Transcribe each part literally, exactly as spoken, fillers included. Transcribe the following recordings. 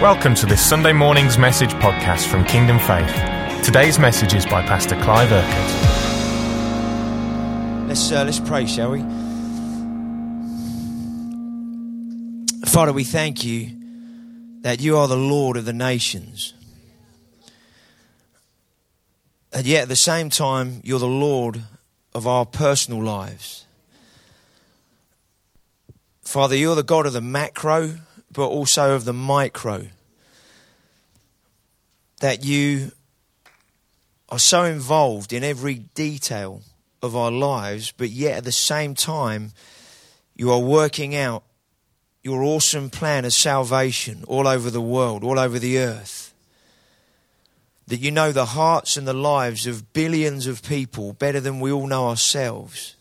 Welcome to this Sunday morning's message podcast from Kingdom Faith. Today's message is by Pastor Clive Urquhart. Let's uh, let's pray, shall we? Father, we thank you that you are the Lord of the nations. And yet at the same time, you're the Lord of our personal lives. Father, you're the God of the macro, but also of the micro. That you are so involved in every detail of our lives, but yet at the same time, you are working out your awesome plan of salvation all over the world, all over the earth. That you know the hearts and the lives of billions of people better than we all know ourselves.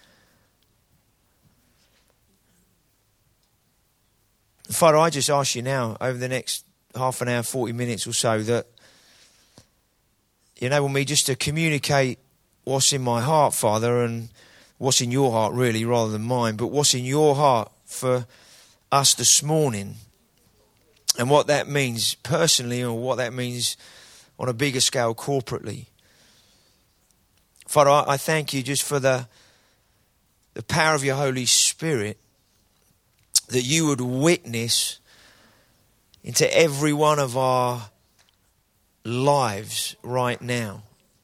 Father, I just ask you now, over the next half an hour, forty minutes or so, that you enable me just to communicate what's in my heart, Father, and what's in your heart, really, rather than mine, but what's in your heart for us this morning, and what that means personally, or what that means on a bigger scale corporately. Father, I thank you just for the the power of your Holy Spirit, that you would witness into every one of our lives right now.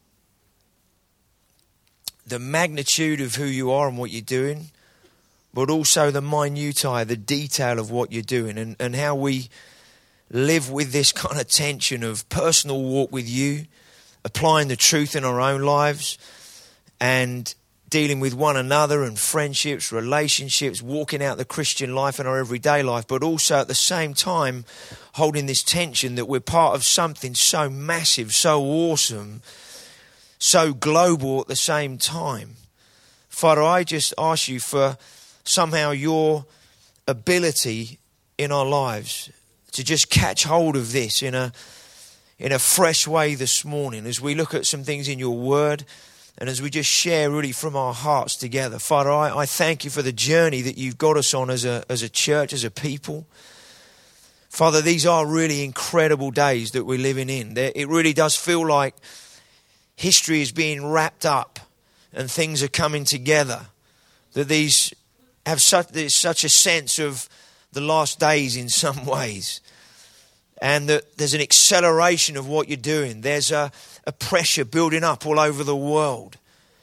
The magnitude of who you are and what you're doing, but also the minutiae, the detail of what you're doing, and, and how we live with this kind of tension of personal walk with you, applying the truth in our own lives, and dealing with one another and friendships, relationships, walking out the Christian life in our everyday life, but also at the same time holding this tension that we're part of something so massive, so awesome, so global at the same time. Father, I just ask you for somehow your ability in our lives to just catch hold of this in a in a fresh way this morning as we look at some things in your word, and as we just share really from our hearts together. Father, I, I thank you for the journey that you've got us on as a as a church, as a people. Father, these are really incredible days that we're living in. There, it really does feel like history is being wrapped up and things are coming together. That these have such, there's such a sense of the last days in some ways. And that there's an acceleration of what you're doing. There's a, a pressure building up all over the world.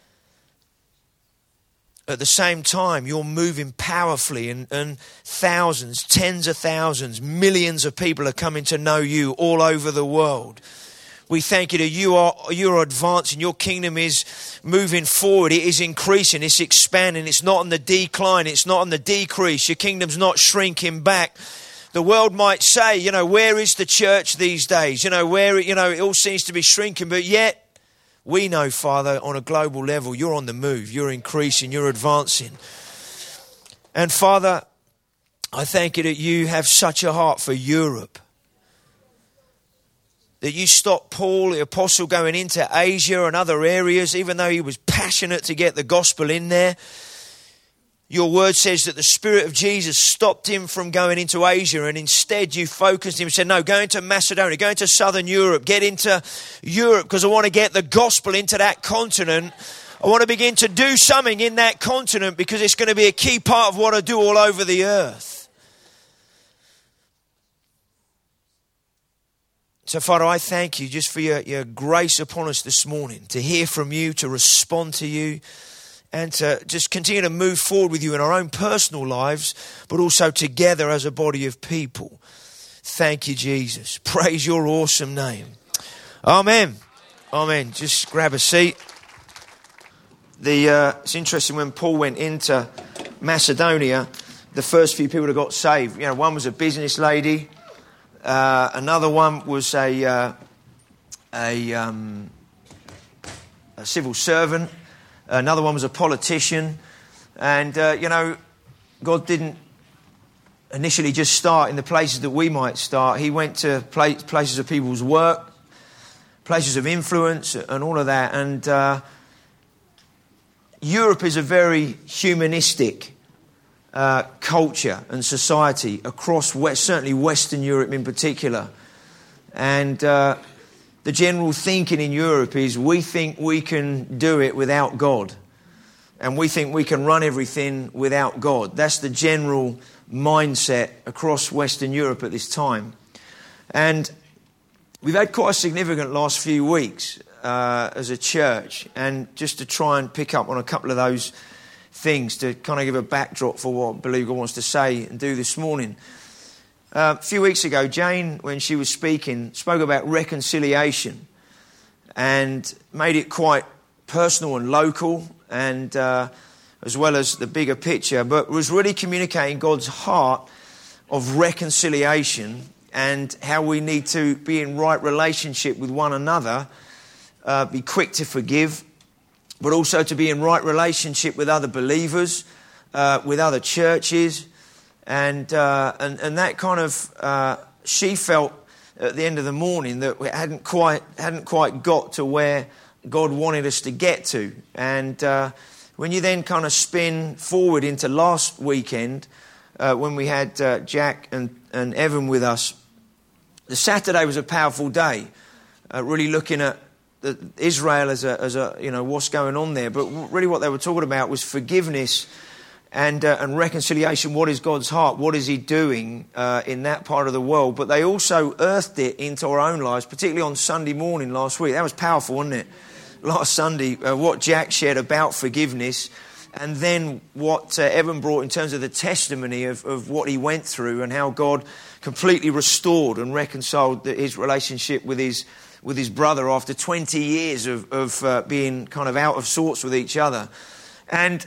At the same time, you're moving powerfully, and, and thousands, tens of thousands, millions of people are coming to know you all over the world. We thank you that you are you are advancing. Your kingdom is moving forward. It is increasing. It's expanding. It's not on the decline. It's not on the decrease. Your kingdom's not shrinking back. The world might say, you know, where is the church these days? You know, where, you know, it all seems to be shrinking, but yet we know, Father, on a global level, you're on the move. You're increasing. You're advancing. And Father, I thank you that you have such a heart for Europe. That you stopped Paul, the apostle, going into Asia and other areas, even though he was passionate to get the gospel in there. Your word says that the Spirit of Jesus stopped him from going into Asia, and instead you focused him and said, no, go into Macedonia, go into Southern Europe, get into Europe, because I want to get the gospel into that continent. I want to begin to do something in that continent because it's going to be a key part of what I do all over the earth. So, Father, I thank you just for your, your grace upon us this morning, to hear from you, to respond to you, and to just continue to move forward with you in our own personal lives, but also together as a body of people. Thank you, Jesus. Praise your awesome name. Amen. Amen. Just grab a seat. The uh, it's interesting, when Paul went into Macedonia, the first few people that got saved, you know, one was a business lady, uh, another one was a uh, a, um, a civil servant. Another one was a politician. And, uh, you know, God didn't initially just start in the places that we might start. He went to places of people's work, places of influence, and all of that. And uh, Europe is a very humanistic uh, culture and society across West, certainly Western Europe in particular. And uh, the general thinking in Europe is we think we can do it without God. And we think we can run everything without God. That's the general mindset across Western Europe at this time. And we've had quite a significant last few weeks uh, as a church. And just to try and pick up on a couple of those things to kind of give a backdrop for what I believe God wants to say and do this morning. Uh, a few weeks ago, Jane, when she was speaking, spoke about reconciliation and made it quite personal and local, and uh, as well as the bigger picture, but was really communicating God's heart of reconciliation and how we need to be in right relationship with one another, uh, be quick to forgive, but also to be in right relationship with other believers, uh, with other churches, and uh, and and that kind of uh, she felt at the end of the morning that we hadn't quite hadn't quite got to where God wanted us to get to. And uh, when you then kind of spin forward into last weekend, uh, when we had uh, Jack and, and Evan with us, the Saturday was a powerful day, uh, really looking at the, Israel as a, as a, you know, what's going on there. But really what they were talking about was forgiveness and uh, and reconciliation. What is God's heart? What is he doing uh, in that part of the world? But they also earthed it into our own lives, particularly on Sunday morning last week. That was powerful, wasn't it? Last Sunday, uh, what Jack shared about forgiveness, and then what uh, Evan brought in terms of the testimony of, of what he went through and how God completely restored and reconciled the, his relationship with his with his brother after twenty years of, of uh, being kind of out of sorts with each other. And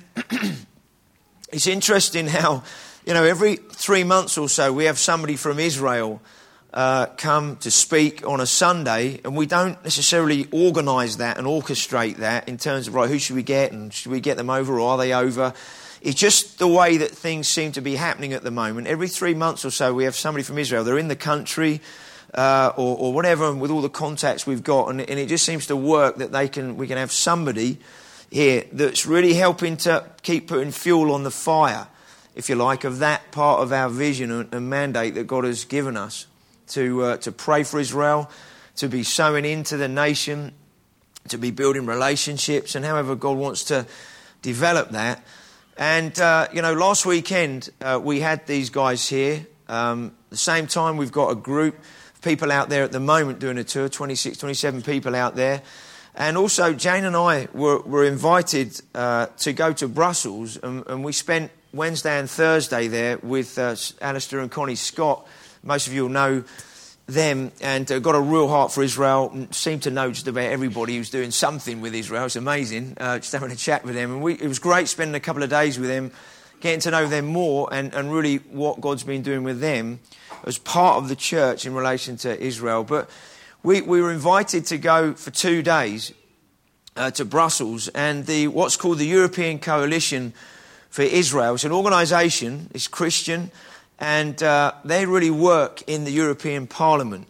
it's interesting how, you know, every three months or so we have somebody from Israel Uh, come to speak on a Sunday, and we don't necessarily organise that and orchestrate that in terms of, right, who should we get and should we get them over or are they over? It's just the way that things seem to be happening at the moment. Every three months or so we have somebody from Israel. They're in the country uh, or, or whatever, and with all the contacts we've got, and, and it just seems to work that they can we can have somebody here that's really helping to keep putting fuel on the fire, if you like, of that part of our vision and, and mandate that God has given us. To uh, to pray for Israel, to be sowing into the nation, to be building relationships, and however God wants to develop that. And, uh, you know, last weekend uh, we had these guys here. Um, at the same time, we've got a group of people out there at the moment doing a tour, twenty-six, twenty-seven people out there. And also Jane and I were, were invited uh, to go to Brussels, and, and we spent Wednesday and Thursday there with uh, Alistair and Connie Scott. Most of you will know them, and uh, got a real heart for Israel. Seemed to know just about everybody who's doing something with Israel. It's amazing, uh, just having a chat with them. And we, it was great spending a couple of days with them, getting to know them more, and, and really what God's been doing with them as part of the church in relation to Israel. But we, we were invited to go for two days uh, to Brussels, and the what's called the European Coalition for Israel. It's an organisation, it's Christian, and uh, they really work in the European Parliament.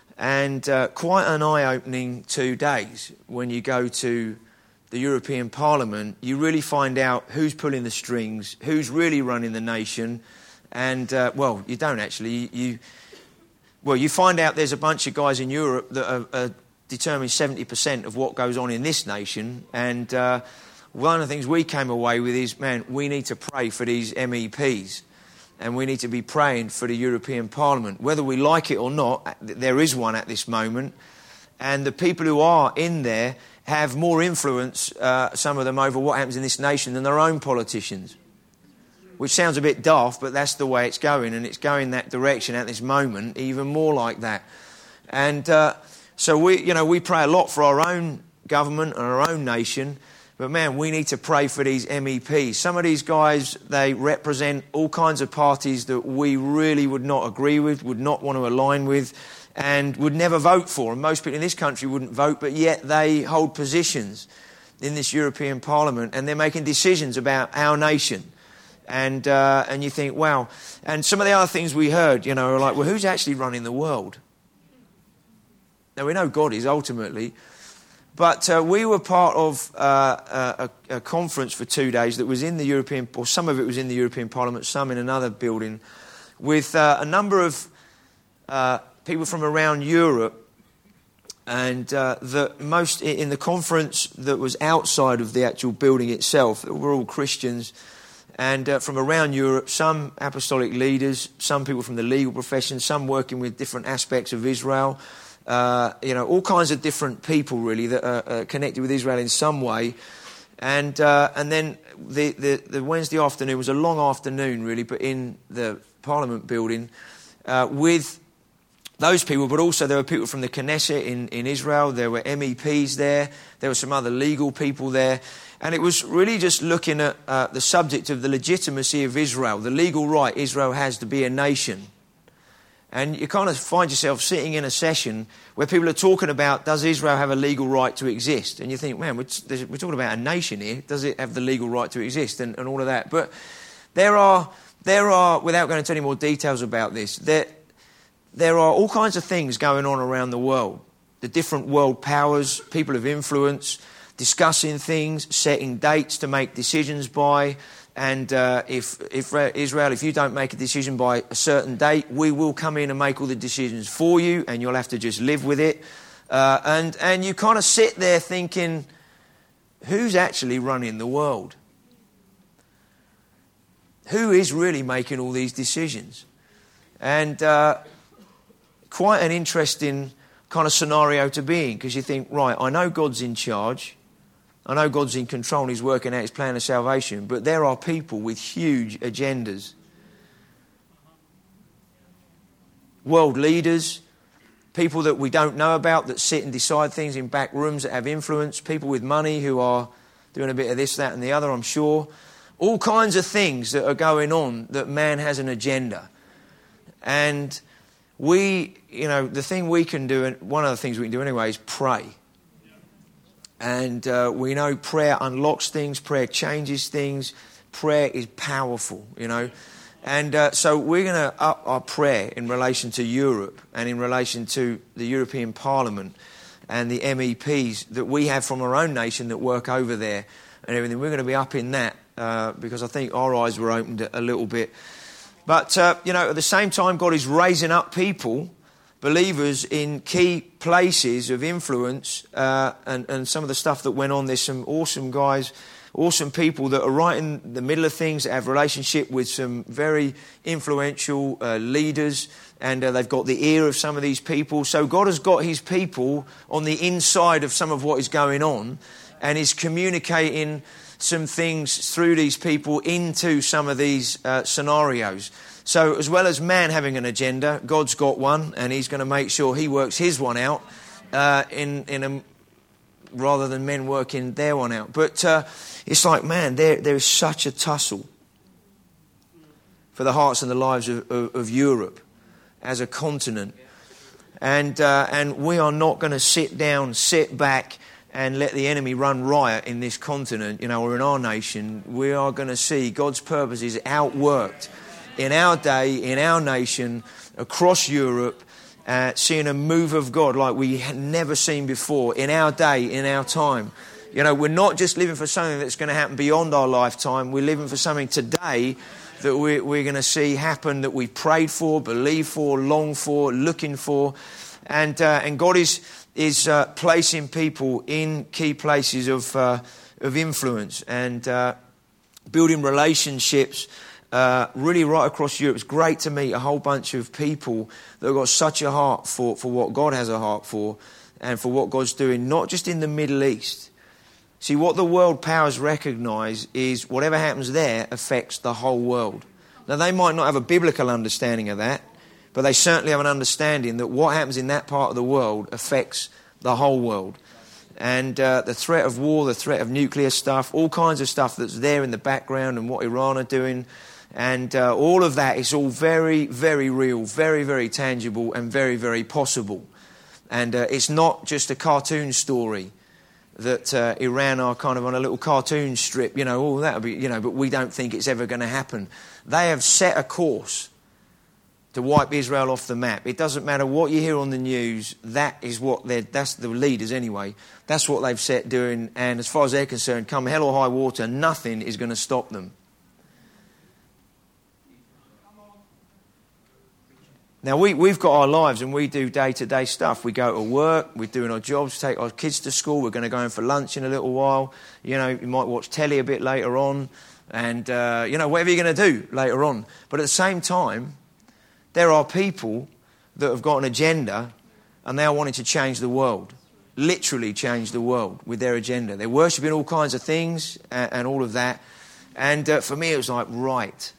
And uh, quite an eye-opening two days when you go to the European Parliament. You really find out who's pulling the strings, who's really running the nation. And, uh, well, you don't actually. You, well, you find out there's a bunch of guys in Europe that are, are determining seventy percent of what goes on in this nation. And uh, one of the things we came away with is, man, we need to pray for these M E Ps. And we need to be praying for the European Parliament. Whether we like it or not, there is one at this moment. And the people who are in there have more influence, uh, some of them, over what happens in this nation than their own politicians. Which sounds a bit daft, but that's the way it's going. And it's going that direction at this moment, even more like that. And uh, so we, you know, we pray a lot for our own government and our own nation. But man, we need to pray for these M E Ps. Some of these guys, they represent all kinds of parties that we really would not agree with, would not want to align with, and would never vote for. And most people in this country wouldn't vote, but yet they hold positions in this European Parliament, and they're making decisions about our nation. And uh, and you think, wow. And some of the other things we heard, you know, are like, well, who's actually running the world? Now, we know God is ultimately, But uh, we were part of uh, a, a conference for two days that was in the European, or some of it was in the European Parliament, some in another building, with uh, a number of uh, people from around Europe. And uh, the most in the conference that was outside of the actual building itself, were all Christians, and uh, from around Europe, some apostolic leaders, some people from the legal profession, some working with different aspects of Israel, uh, you know, all kinds of different people really that are uh, connected with Israel in some way. And uh, and then the, the the Wednesday afternoon was a long afternoon really, but in the Parliament building uh, with those people, but also there were people from the Knesset in, in Israel, there were M E Ps there, there were some other legal people there, and it was really just looking at uh, the subject of the legitimacy of Israel, the legal right Israel has to be a nation. And you kind of find yourself sitting in a session where people are talking about, does Israel have a legal right to exist? And you think, man, we're, we're talking about a nation here, does it have the legal right to exist, and, and all of that. But there are, there are, without going into any more details about this, there There are all kinds of things going on around the world. The different world powers, people of influence, discussing things, setting dates to make decisions by. And uh, if, if Israel, if you don't make a decision by a certain date, we will come in and make all the decisions for you, and you'll have to just live with it. Uh, and, and you kind of sit there thinking, who's actually running the world? Who is really making all these decisions? And Uh, quite an interesting kind of scenario to be in, because you think, right, I know God's in charge, I know God's in control and he's working out his plan of salvation, but there are people with huge agendas. World leaders, people that we don't know about that sit and decide things in back rooms that have influence, people with money who are doing a bit of this, that and the other, I'm sure. All kinds of things that are going on that man has an agenda. And we, you know, the thing we can do, and one of the things we can do anyway, is pray. And uh, we know prayer unlocks things, prayer changes things, prayer is powerful, you know. And uh, so we're going to up our prayer in relation to Europe and in relation to the European Parliament and the M E Ps that we have from our own nation that work over there and everything. We're going to be up in that uh, because I think our eyes were opened a little bit. But, uh, you know, at the same time, God is raising up people, believers in key places of influence, uh, and, and some of the stuff that went on. There's some awesome guys, awesome people that are right in the middle of things, that have relationship with some very influential uh, leaders, and uh, they've got the ear of some of these people. So God has got his people on the inside of some of what is going on, and is communicating some things through these people into some of these uh, scenarios. So as well as man having an agenda, God's got one, and he's going to make sure he works his one out uh, in in a, rather than men working their one out. But uh, it's like, man, there there is such a tussle for the hearts and the lives of, of, of Europe as a continent. And uh, and we are not going to sit down, sit back, and let the enemy run riot in this continent, you know, or in our nation. We are going to see God's purposes outworked in our day, in our nation, across Europe, uh, seeing a move of God like we had never seen before, in our day, in our time. You know, we're not just living for something that's going to happen beyond our lifetime. We're living for something today that we're, we're going to see happen, that we prayed for, believed for, longed for, looking for. And, uh, and God is... is uh, placing people in key places of uh, of influence and uh, building relationships uh, really right across Europe. It's great to meet a whole bunch of people that have got such a heart for, for what God has a heart for and for what God's doing, not just in the Middle East. See, what the world powers recognise is whatever happens there affects the whole world. Now, they might not have a biblical understanding of that, but they certainly have an understanding that what happens in that part of the world affects the whole world. And uh, the threat of war, the threat of nuclear stuff, all kinds of stuff that's there in the background and what Iran are doing, and uh, all of that is all very, very real, very, very tangible and very, very possible. And uh, it's not just a cartoon story that uh, Iran are kind of on a little cartoon strip, you know, oh, that'll be, you know, but we don't think it's ever going to happen. They have set a course to wipe Israel off the map. It doesn't matter what you hear on the news, that is what they're, that's the leaders anyway. That's what they've set doing, and as far as they're concerned, come hell or high water, nothing is going to stop them. Now, we, we've got our lives and we do day-to-day stuff. We go to work, we're doing our jobs, take our kids to school, we're going to go in for lunch in a little while. You know, you might watch telly a bit later on and, uh, you know, whatever you're going to do later on. But at the same time, there are people that have got an agenda and they are wanting to change the world, literally change the world with their agenda. They're worshipping all kinds of things and, and all of that. And uh, for me, it was like, right.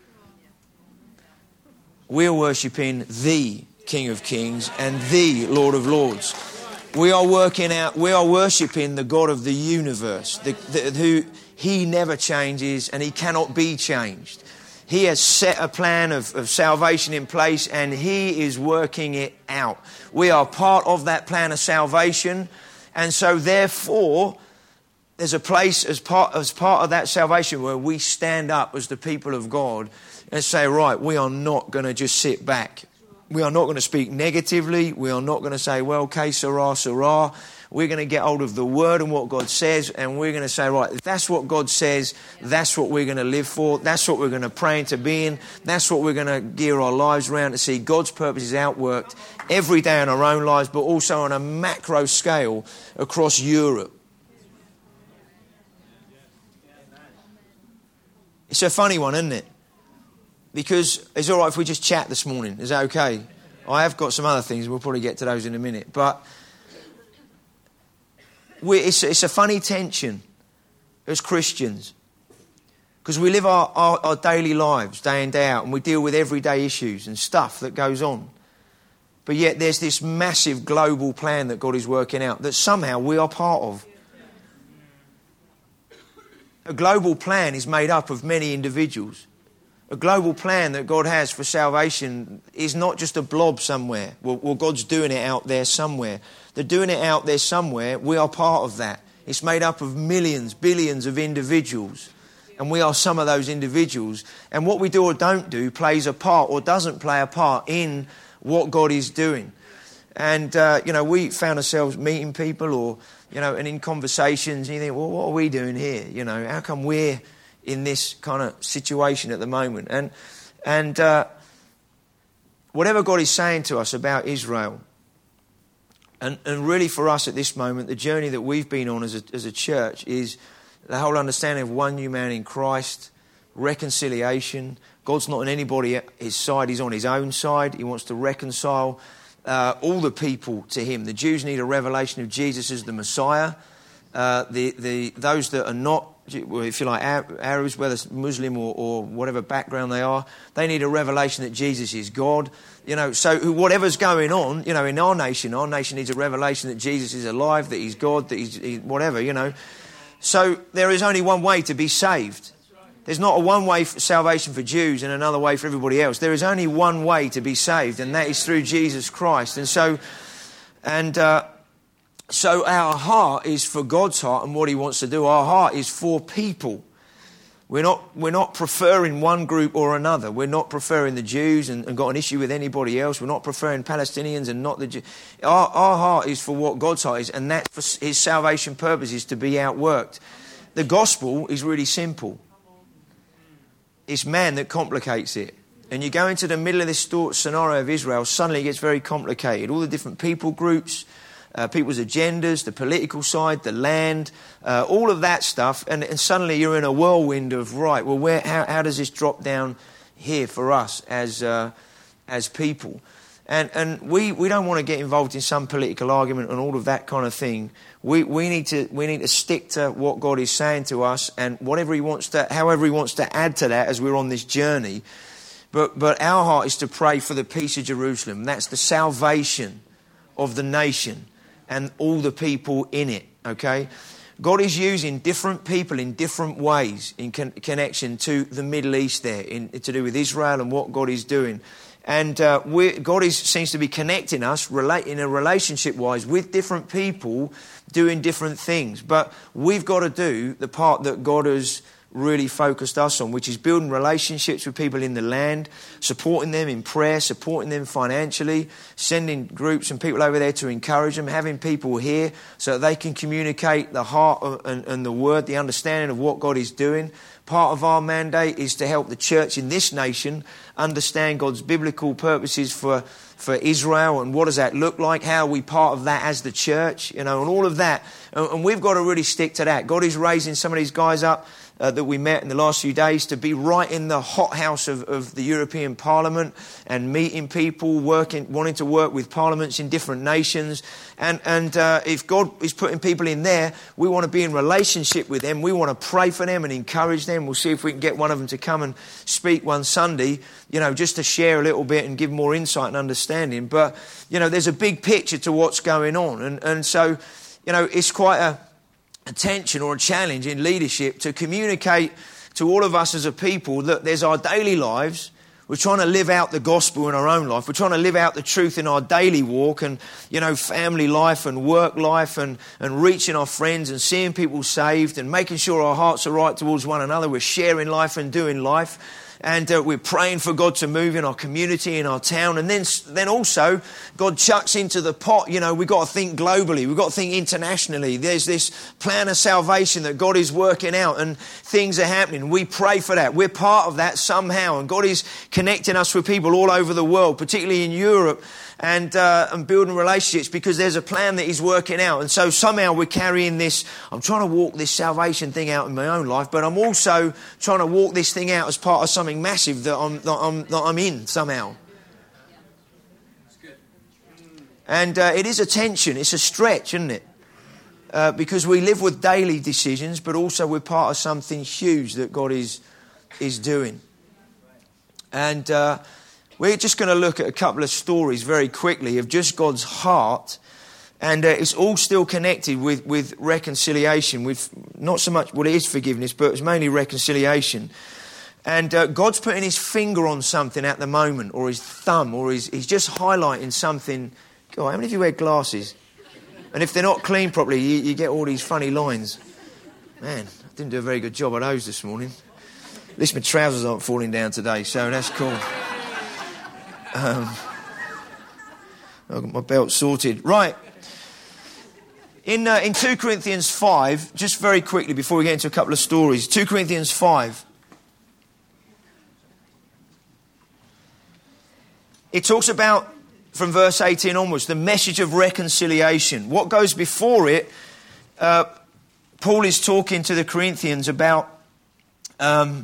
We're worshipping the King of Kings and the Lord of Lords. We are working out, we are worshipping the God of the universe, the, the, who he never changes and he cannot be changed. He has set a plan of, of salvation in place and he is working it out. We are part of that plan of salvation, and so therefore there's a place as part, as part of that salvation where we stand up as the people of God and say, right, we are not going to just sit back. We are not going to speak negatively. We are not going to say, well, que sera, sera. We're going to get hold of the word and what God says, and we're going to say, right, if that's what God says, that's what we're going to live for. That's what we're going to pray into being. That's what we're going to gear our lives around to see God's purposes outworked every day in our own lives, but also on a macro scale across Europe. It's a funny one, isn't it? Because it's all right if we just chat this morning. Is that okay? I have got some other things. We'll probably get to those in a minute. But we, it's, it's a funny tension as Christians. Because we live our, our, our daily lives day in, day out. And we deal with everyday issues and stuff that goes on. But yet there's this massive global plan that God is working out that somehow we are part of. A global plan is made up of many individuals. A global plan that God has for salvation is not just a blob somewhere. Well, well, God's doing it out there somewhere. They're doing it out there somewhere. We are part of that. It's made up of millions, billions of individuals. And we are some of those individuals. And what we do or don't do plays a part or doesn't play a part in what God is doing. And, uh, you know, we found ourselves meeting people or, you know, and in conversations, and you think, well, what are we doing here? You know, how come we're in this kind of situation at the moment? And and uh, whatever God is saying to us about Israel, and, and really for us at this moment, the journey that we've been on as a, as a church is the whole understanding of one new man in Christ, reconciliation. God's not on anybody at his side, he's on his own side. He wants to reconcile uh, all the people to him. The Jews need a revelation of Jesus as the Messiah. Uh, the the those that are not, if you like, Arabs, whether it's Muslim or, or whatever background they are, they need a revelation that Jesus is God. You know, so whatever's going on, you know, in our nation, our nation needs a revelation that Jesus is alive, that he's God, that he's he, whatever, you know. So there is only one way to be saved. There's not a one way for salvation for Jews and another way for everybody else. There is only one way to be saved, and that is through Jesus Christ. And so, and uh, so our heart is for God's heart and what he wants to do. Our heart is for people. We're not, we're not preferring one group or another. We're not preferring the Jews and, and got an issue with anybody else. We're not preferring Palestinians and not the Jews. Our, our heart is for what God's heart is, and that for his salvation purposes to be outworked. The gospel is really simple. It's man that complicates it. And you go into the middle of this scenario of Israel, suddenly it gets very complicated. All the different people groups, uh, people's agendas, the political side, the land, uh, all of that stuff. And, and suddenly you're in a whirlwind of, right, well, where, how, how does this drop down here for us as uh, as people? And and we, we don't want to get involved in some political argument and all of that kind of thing. We we need to we need to stick to what God is saying to us, and whatever he wants to, however he wants to add to that as we're on this journey. But but our heart is to pray for the peace of Jerusalem. That's the salvation of the nation and all the people in it. Okay, God is using different people in different ways in con- connection to the Middle East there, in, to do with Israel and what God is doing. And uh, God is, seems to be connecting us relate, in a relationship-wise with different people doing different things. But we've got to do the part that God has really focused us on, which is building relationships with people in the land, supporting them in prayer, supporting them financially, sending groups and people over there to encourage them, having people here so that they can communicate the heart and, and the word, the understanding of what God is doing. Part of our mandate is to help the church in this nation understand God's biblical purposes for, for Israel, and what does that look like? How are we part of that as the church? You know, and all of that. And, and we've got to really stick to that. God is raising some of these guys up Uh, that we met in the last few days to be right in the hothouse of, of the European Parliament and meeting people, working, wanting to work with parliaments in different nations. And, and uh, if God is putting people in there, we want to be in relationship with them. We want to pray for them and encourage them. We'll see if we can get one of them to come and speak one Sunday, you know, just to share a little bit and give more insight and understanding. But, you know, there's a big picture to what's going on. And, and so, you know, it's quite a... a tension or a challenge in leadership to communicate to all of us as a people that there's our daily lives. We're trying to live out the gospel in our own life. We're trying to live out the truth in our daily walk and, you know, family life and work life and, and reaching our friends and seeing people saved and making sure our hearts are right towards one another. We're sharing life and doing life. And uh, we're praying for God to move in our community, in our town. And then then also, God chucks into the pot, you know, we've got to think globally. We've got to think internationally. There's this plan of salvation that God is working out and things are happening. We pray for that. We're part of that somehow. And God is connecting us with people all over the world, particularly in Europe, and uh, and building relationships because there's a plan that he's working out. And so somehow we're carrying this, I'm trying to walk this salvation thing out in my own life, but I'm also trying to walk this thing out as part of something massive that I'm, that I'm, that I'm in somehow. And uh, it is a tension, it's a stretch, isn't it? Uh, because we live with daily decisions, but also we're part of something huge that God is, is doing. And... Uh, We're just going to look at a couple of stories very quickly of just God's heart. And uh, it's all still connected with, with reconciliation, with not so much what it is forgiveness, but it's mainly reconciliation. And uh, God's putting his finger on something at the moment, or his thumb, or his, he's just highlighting something. God, how many of you wear glasses? And if they're not cleaned properly, you, you get all these funny lines. Man, I didn't do a very good job of those this morning. At least my trousers aren't falling down today, so that's cool. Um, I've got my belt sorted. Right. In uh, in two Corinthians five, just very quickly before we get into a couple of stories, two Corinthians five. It talks about, from verse eighteen onwards, the message of reconciliation. What goes before it, uh, Paul is talking to the Corinthians about... Um,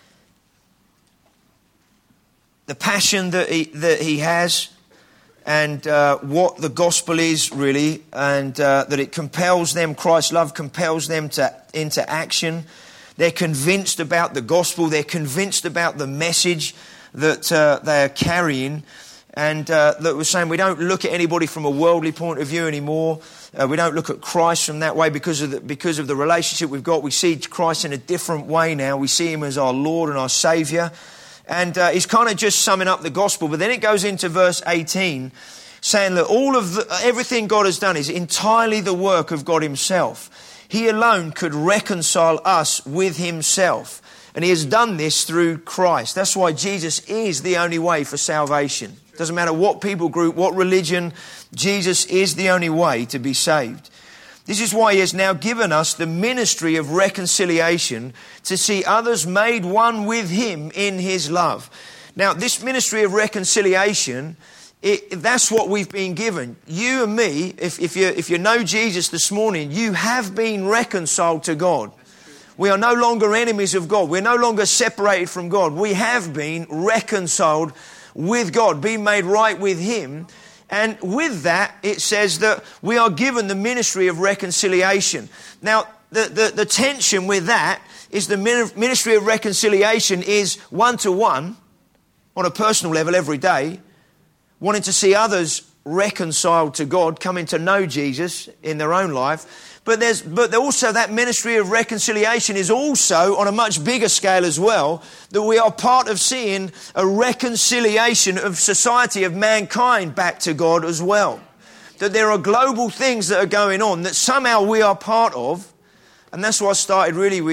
the passion that he, that he has and uh, what the gospel is really, and uh, that it compels them, Christ's love compels them to into action. They're convinced about the gospel. They're convinced about the message that uh, they're carrying. And uh, that we're saying we don't look at anybody from a worldly point of view anymore. Uh, we don't look at Christ from that way because of the, because of the relationship we've got. We see Christ in a different way now. We see him as our Lord and our Saviour. And uh, he's kind of just summing up the gospel. But then it goes into verse eighteen, saying that all of the, everything God has done is entirely the work of God himself. He alone could reconcile us with himself. And he has done this through Christ. That's why Jesus is the only way for salvation. Doesn't matter what people group, what religion, Jesus is the only way to be saved. This is why he has now given us the ministry of reconciliation to see others made one with him in his love. Now, this ministry of reconciliation, it, that's what we've been given. You and me, if, if, you, if you know Jesus this morning, you have been reconciled to God. We are no longer enemies of God. We're no longer separated from God. We have been reconciled with God, being made right with him. And with that, it says that we are given the ministry of reconciliation. Now, the, the, the tension with that is the ministry of reconciliation is one-to-one, on a personal level every day, wanting to see others reconciled to God, coming to know Jesus in their own life. But there's, but also that ministry of reconciliation is also on a much bigger scale as well, that we are part of seeing a reconciliation of society, of mankind back to God as well. That there are global things that are going on that somehow we are part of. And that's why I started really with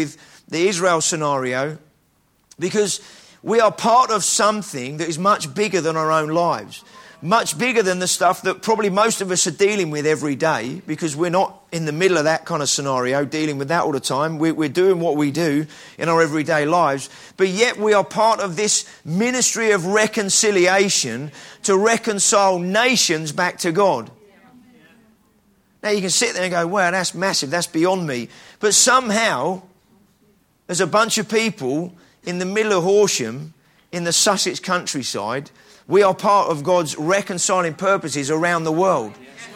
the Israel scenario, because we are part of something that is much bigger than our own lives. Much bigger than the stuff that probably most of us are dealing with every day, because we're not in the middle of that kind of scenario, dealing with that all the time. We're, we're doing what we do in our everyday lives. But yet we are part of this ministry of reconciliation to reconcile nations back to God. Now you can sit there and go, wow, that's massive, that's beyond me. But somehow there's a bunch of people in the middle of Horsham, in the Sussex countryside. We are part of God's reconciling purposes around the world.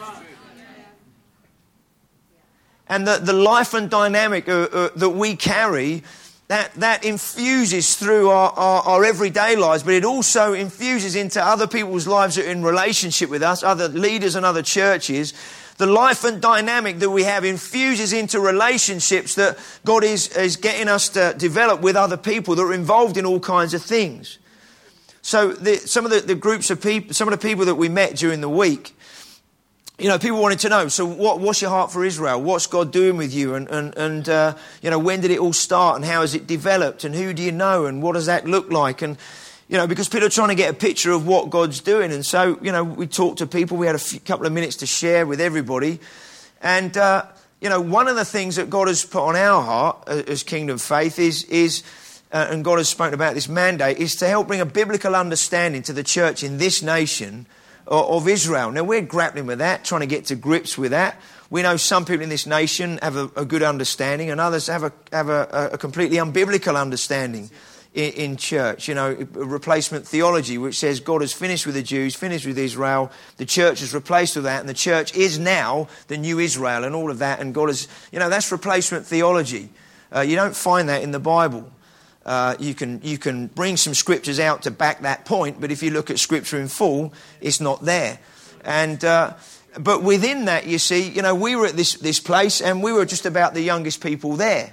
And the, the life and dynamic uh, uh, that we carry, that, that infuses through our, our, our everyday lives, but it also infuses into other people's lives that are in relationship with us, other leaders and other churches. The life and dynamic that we have infuses into relationships that God is, is getting us to develop with other people that are involved in all kinds of things. So the, some of the, the groups of people, some of the people that we met during the week, you know, people wanted to know, so what, what's your heart for Israel? What's God doing with you? And, and, and uh, you know, when did it all start? And how has it developed? And who do you know? And what does that look like? And, you know, because people are trying to get a picture of what God's doing. And so, you know, we talked to people. We had a few, couple of minutes to share with everybody. And, uh, you know, one of the things that God has put on our heart as Kingdom Faith is... is Uh, and God has spoken about this mandate, is to help bring a biblical understanding to the church in this nation of, of Israel. Now, we're grappling with that, trying to get to grips with that. We know some people in this nation have a, a good understanding, and others have a have a, a completely unbiblical understanding in, in church. You know, replacement theology, which says God has finished with the Jews, finished with Israel. The church has replaced with that, and the church is now the new Israel, and all of that. And God has, you know, that's replacement theology. Uh, you don't find that in the Bible. Uh, you can you can bring some scriptures out to back that point, but if you look at scripture in full, it's not there. And uh, but within that, you see, you know, we were at this this place, and we were just about the youngest people there.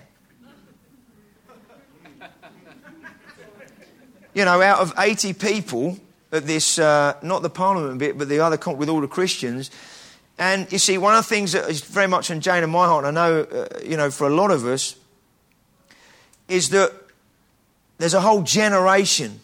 You know, out of eighty people at this, uh, not the Parliament bit, but the other with all the Christians. And you see, one of the things that is very much on Jane and my heart, and I know, uh, you know, for a lot of us, is that there's a whole generation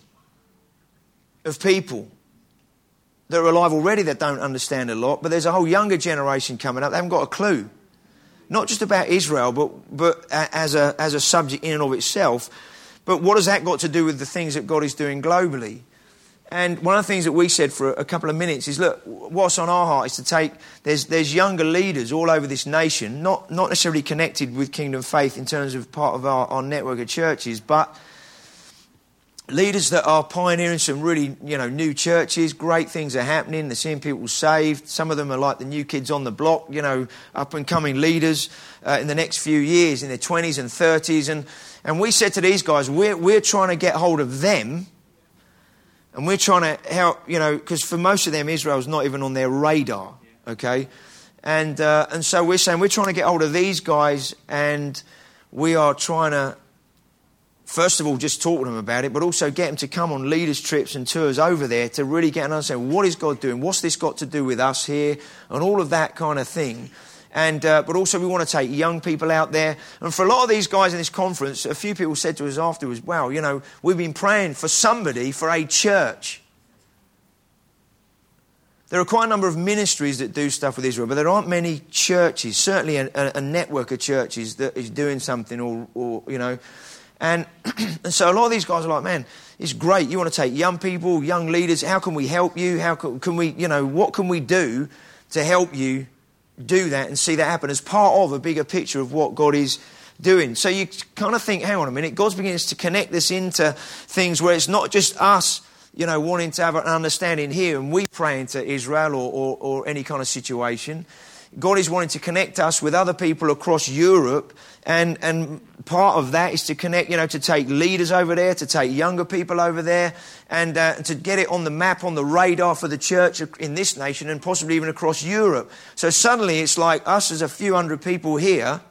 of people that are alive already that don't understand a lot, but there's a whole younger generation coming up. They haven't got a clue. Not just about Israel, but but as a as a subject in and of itself. But what has that got to do with the things that God is doing globally? And one of the things that we said for a couple of minutes is, look, what's on our heart is to take, there's there's younger leaders all over this nation, not, not necessarily connected with Kingdom Faith in terms of part of our, our network of churches, but leaders that are pioneering some really, you know, new churches. Great things are happening. They're seeing people saved. Some of them are like the new kids on the block, you know, up and coming leaders uh, in the next few years, in their twenties and thirties. And, and we said to these guys, we're, we're trying to get hold of them. And we're trying to help, you know, because for most of them, Israel's not even on their radar, okay? And, uh, and so we're saying we're trying to get hold of these guys, and we are trying to, first of all, just talk to them about it, but also get them to come on leaders' trips and tours over there to really get an understanding. What is God doing? What's this got to do with us here? And all of that kind of thing. And uh, but also we want to take young people out there. And for a lot of these guys in this conference, a few people said to us afterwards, wow, you know, we've been praying for somebody, for a church. There are quite a number of ministries that do stuff with Israel, but there aren't many churches, certainly a, a network of churches that is doing something or, or you know. And, and so a lot of these guys are like, man, it's great. You want to take young people, young leaders. How can we help you? How can, can we, you know, what can we do to help you do that and see that happen as part of a bigger picture of what God is doing? So you kind of think, hang on a minute, God's beginning to connect this into things where it's not just us, you know, wanting to have an understanding here and we praying to Israel or, or, or any kind of situation. God is wanting to connect us with other people across Europe, and, and part of that is to connect, you know, to take leaders over there, to take younger people over there, and uh, to get it on the map, on the radar for the church in this nation and possibly even across Europe. So suddenly it's like us as a few hundred people here,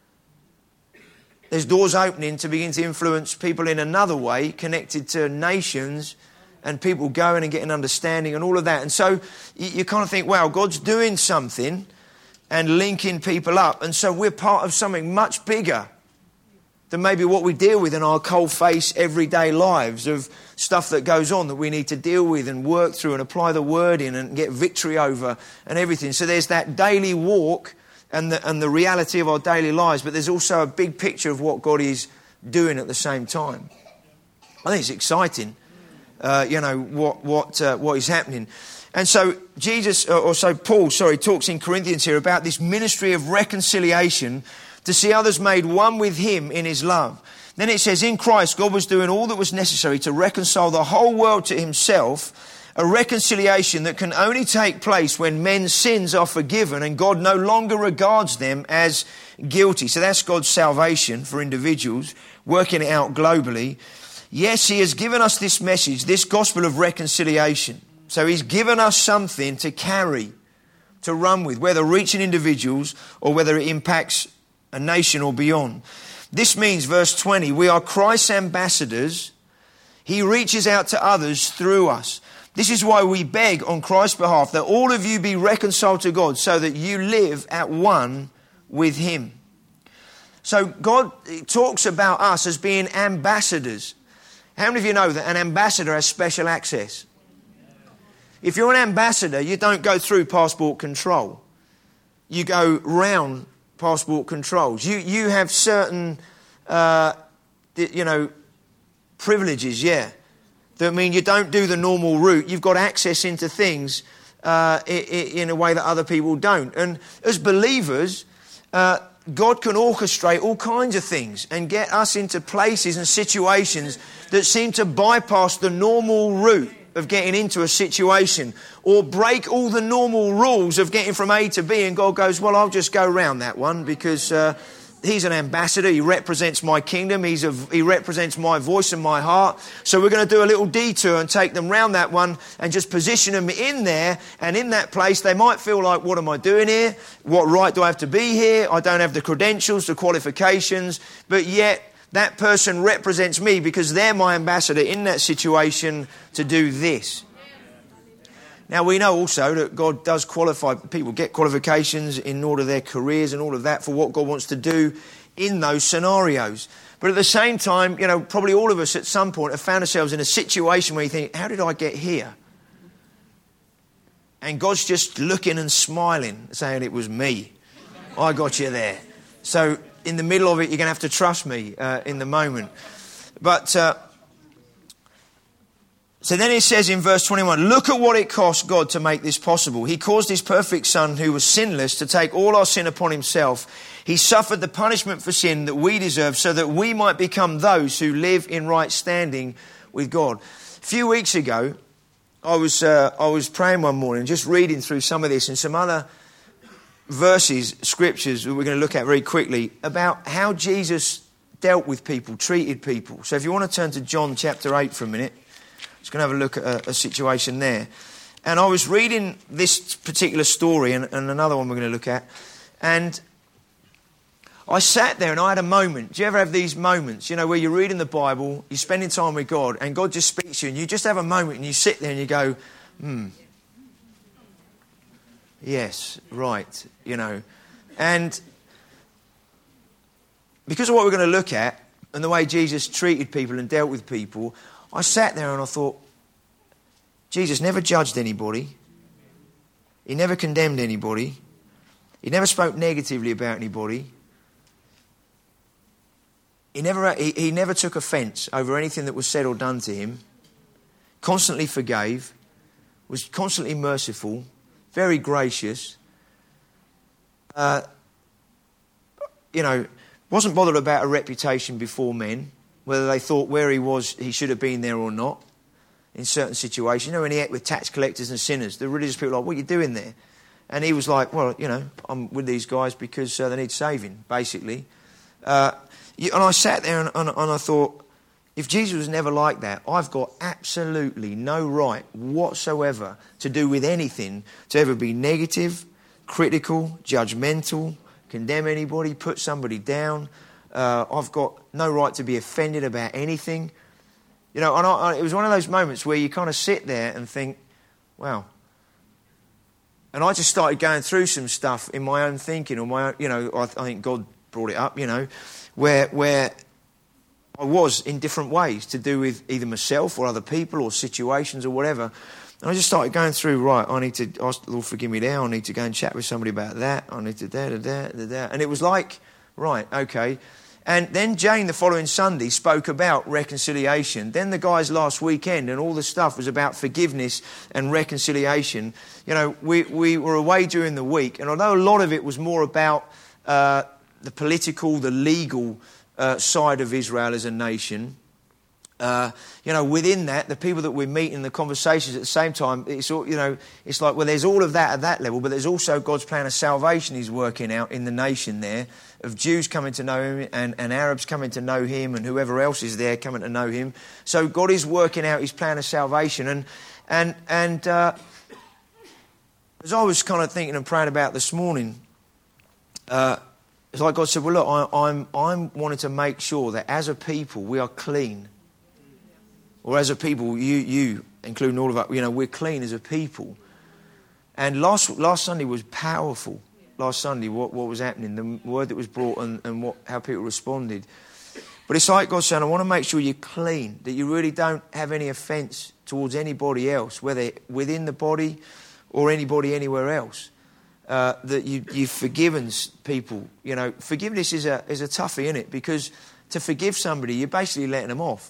there's doors opening to begin to influence people in another way, connected to nations and people going and getting understanding and all of that. And so you, you kind of think, wow, God's doing something and linking people up. And so we're part of something much bigger than maybe what we deal with in our cold-face everyday lives, of stuff that goes on that we need to deal with and work through and apply the word in and get victory over and everything. So there's that daily walk and the, and the reality of our daily lives, but there's also a big picture of what God is doing at the same time. I think it's exciting, uh, you know, what what uh, what is happening. And so Jesus, or so Paul, sorry, talks in Corinthians here about this ministry of reconciliation, to see others made one with him in his love. Then it says, in Christ, God was doing all that was necessary to reconcile the whole world to himself, a reconciliation that can only take place when men's sins are forgiven and God no longer regards them as guilty. So that's God's salvation for individuals, working it out globally. Yes, he has given us this message, this gospel of reconciliation. So he's given us something to carry, to run with, whether reaching individuals or whether it impacts a nation or beyond. This means, verse twenty, we are Christ's ambassadors. He reaches out to others through us. This is why we beg on Christ's behalf that all of you be reconciled to God, so that you live at one with him. So God talks about us as being ambassadors. How many of you know that an ambassador has special access? If you're an ambassador, you don't go through passport control. You go round passport controls. You you have certain, uh, you know, privileges, yeah. That mean you don't do the normal route. You've got access into things uh, in a way that other people don't. And as believers, uh, God can orchestrate all kinds of things and get us into places and situations that seem to bypass the normal route of getting into a situation, or break all the normal rules of getting from A to B, and God goes, well, I'll just go around that one because uh, he's an ambassador. He represents my kingdom. He's a, he represents my voice and my heart. So we're going to do a little detour and take them round that one and just position them in there. And in that place, they might feel like, what am I doing here? What right do I have to be here? I don't have the credentials, the qualifications, but yet that person represents me because they're my ambassador in that situation to do this. Now, we know also that God does qualify, people get qualifications in order their careers and all of that for what God wants to do in those scenarios. But at the same time, you know, probably all of us at some point have found ourselves in a situation where you think, how did I get here? And God's just looking and smiling, saying, it was me. I got you there. So in the middle of it, you're going to have to trust me uh, in the moment. But uh, so then it says in verse twenty-one, look at what it cost God to make this possible. He caused his perfect Son, who was sinless, to take all our sin upon himself. He suffered the punishment for sin that we deserve, so that we might become those who live in right standing with God. A few weeks ago, I was uh, I was praying one morning, just reading through some of this and some other verses, scriptures that we're going to look at very quickly about how Jesus dealt with people, treated people. So if you want to turn to John chapter eight for a minute, just going to have a look at a, a situation there. And I was reading this particular story and, and another one we're going to look at, and I sat there and I had a moment. Do you ever have these moments, you know, where you're reading the Bible, you're spending time with God, and God just speaks to you, and you just have a moment and you sit there and you go, hmm, yes, right, you know. And because of what we're going to look at and the way Jesus treated people and dealt with people, I sat there and I thought, Jesus never judged anybody. He never condemned anybody. He never spoke negatively about anybody. He never, he, he never took offence over anything that was said or done to him. Constantly forgave. Was constantly merciful. Very gracious. Uh, you know, wasn't bothered about a reputation before men, whether they thought where he was he should have been there or not in certain situations. You know, when he ate with tax collectors and sinners, the religious people were like, what are you doing there? And he was like, well, you know, I'm with these guys because uh, they need saving, basically. Uh, and I sat there and, and, and I thought, if Jesus was never like that, I've got absolutely no right whatsoever to do with anything to ever be negative, critical, judgmental, condemn anybody, put somebody down. Uh, I've got no right to be offended about anything. You know, and I, it was one of those moments where you kind of sit there and think, wow. And I just started going through some stuff in my own thinking, or my own, you know, I, I think God brought it up, you know, where where I was in different ways to do with either myself or other people or situations or whatever. And I just started going through, right, I need to ask the Lord forgive me now. I need to go and chat with somebody about that. I need to da, da, da, da, da. And it was like, right, okay. And then Jane the following Sunday spoke about reconciliation. Then the guys last weekend and all the stuff was about forgiveness and reconciliation. You know, we, we were away during the week. And although a lot of it was more about uh, the political, the legal Uh, side of Israel as a nation, uh, you know, within that, the people that we meet in the conversations at the same time, it's all, you know, it's like, well, there's all of that at that level, but there's also God's plan of salvation He's working out in the nation there, of Jews coming to know Him and, and Arabs coming to know Him and whoever else is there coming to know Him. So God is working out His plan of salvation, and and and uh, as I was kind of thinking and praying about this morning. Uh, It's like God said, well, look, I, I'm, I'm wanting to make sure that as a people we are clean. Or as a people, you, you, including all of us, you know, we're clean as a people. And last last Sunday was powerful. Last Sunday, what, what was happening, the word that was brought and, and what, how people responded. But it's like God saying, I want to make sure you're clean, that you really don't have any offence towards anybody else, whether within the body or anybody anywhere else. Uh, that you, you've forgiven people. You know, forgiveness is a is a toughie, isn't it? Because to forgive somebody, you're basically letting them off.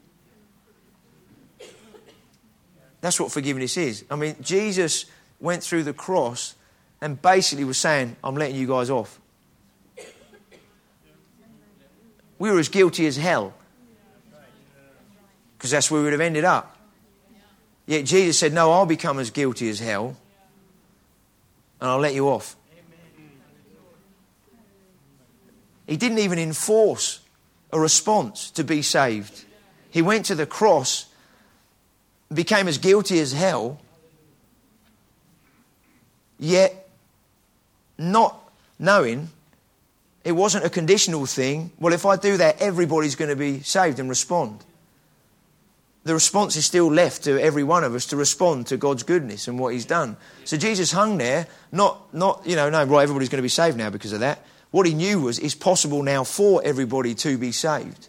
That's what forgiveness is. I mean, Jesus went through the cross and basically was saying, I'm letting you guys off. We were as guilty as hell. Because that's where we would have ended up. Yet Jesus said, no, I'll become as guilty as hell. And I'll let you off. He didn't even enforce a response to be saved. He went to the cross, became as guilty as hell, yet not knowing it wasn't a conditional thing. Well, if I do that, everybody's going to be saved and respond. The response is still left to every one of us to respond to God's goodness and what He's done. So Jesus hung there, not, not you know, no, right, everybody's going to be saved now because of that. What He knew was it's possible now for everybody to be saved.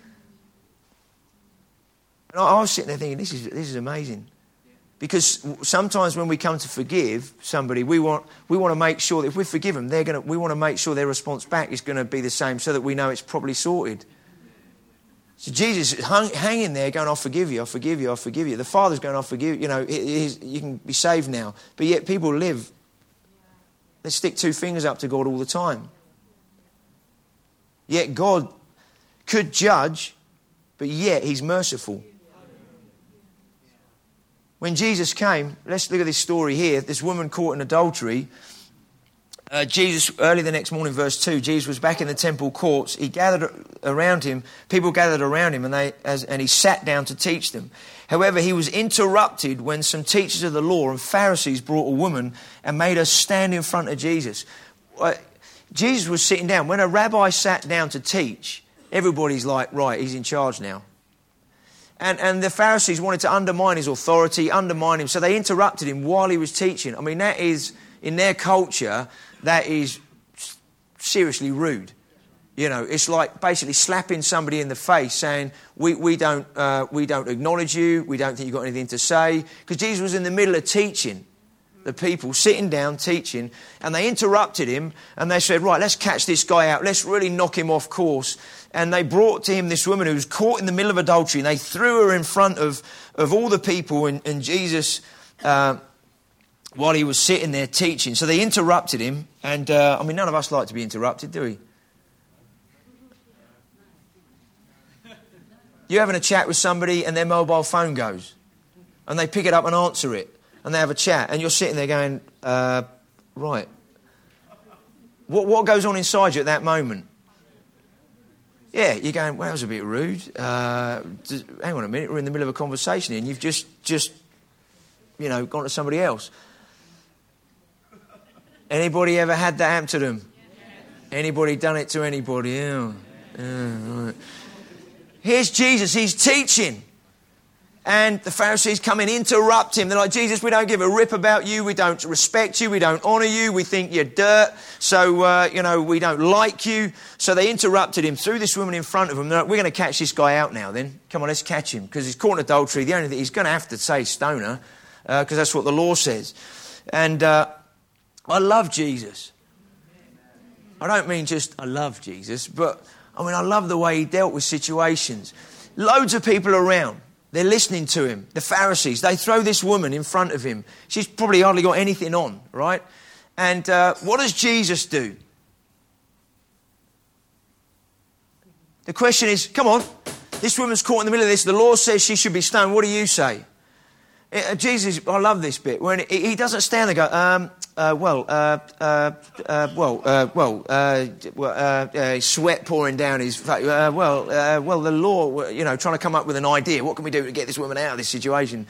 And I, I was sitting there thinking, this is this is amazing. Because sometimes when we come to forgive somebody, we want we want to make sure that if we forgive them, they're going to, we want to make sure their response back is going to be the same so that we know it's probably sorted. So Jesus is hung, hanging there going, I'll forgive you, I'll forgive you, I'll forgive you. The Father's going, I'll forgive you. You know, you can be saved now. But yet people live, they stick two fingers up to God all the time. Yet God could judge, but yet He's merciful. When Jesus came, let's look at this story here. This woman caught in adultery. Uh, Jesus, early the next morning, verse two, Jesus was back in the temple courts. He gathered around him, people gathered around him, and they as, and he sat down to teach them. However, he was interrupted when some teachers of the law and Pharisees brought a woman and made her stand in front of Jesus. Uh, Jesus was sitting down. When a rabbi sat down to teach, everybody's like, right, he's in charge now. And, and the Pharisees wanted to undermine his authority, undermine him, so they interrupted him while he was teaching. I mean, that is, in their culture, that is seriously rude. You know, it's like basically slapping somebody in the face saying, we, we, don't, uh, we don't acknowledge you, we don't think you've got anything to say. Because Jesus was in the middle of teaching the people, sitting down, teaching, and they interrupted him and they said, right, let's catch this guy out, let's really knock him off course. And they brought to him this woman who was caught in the middle of adultery, and they threw her in front of, of all the people, and, and Jesus... Uh, while he was sitting there teaching. So they interrupted him. And, uh, I mean, none of us like to be interrupted, do we? You're having a chat with somebody and their mobile phone goes. And they pick it up and answer it. And they have a chat. And you're sitting there going, uh, right. What, what goes on inside you at that moment? Yeah, you're going, well, that was a bit rude. Uh, just, hang on a minute, we're in the middle of a conversation here, and you've just, just, you know, gone to somebody else. Anybody ever had that happen to them? Anybody done it to anybody? Yeah. Yeah, right. Here's Jesus, he's teaching. And the Pharisees come and interrupt him. They're like, Jesus, we don't give a rip about you. We don't respect you. We don't honour you. We think you're dirt. So, uh, you know, we don't like you. So they interrupted him, threw this woman in front of them. They're like, we're going to catch this guy out now then. Come on, let's catch him. Because he's caught in adultery. The only thing, he's going to have to say stone her. Because uh, that's what the law says. And uh, I love Jesus. I don't mean just I love Jesus. But, I mean, I love the way he dealt with situations. Loads of people around. They're listening to him. The Pharisees, they throw this woman in front of him. She's probably hardly got anything on, right? And uh, what does Jesus do? The question is, come on, this woman's caught in the middle of this. The law says she should be stoned. What do you say? Uh, Jesus, I love this bit. When he doesn't stand there and go, um, uh, well, uh, uh, uh, well, uh, well, uh, uh, uh, sweat pouring down his face. Uh, well, uh, well, the law, you know, trying to come up with an idea. What can we do to get this woman out of this situation?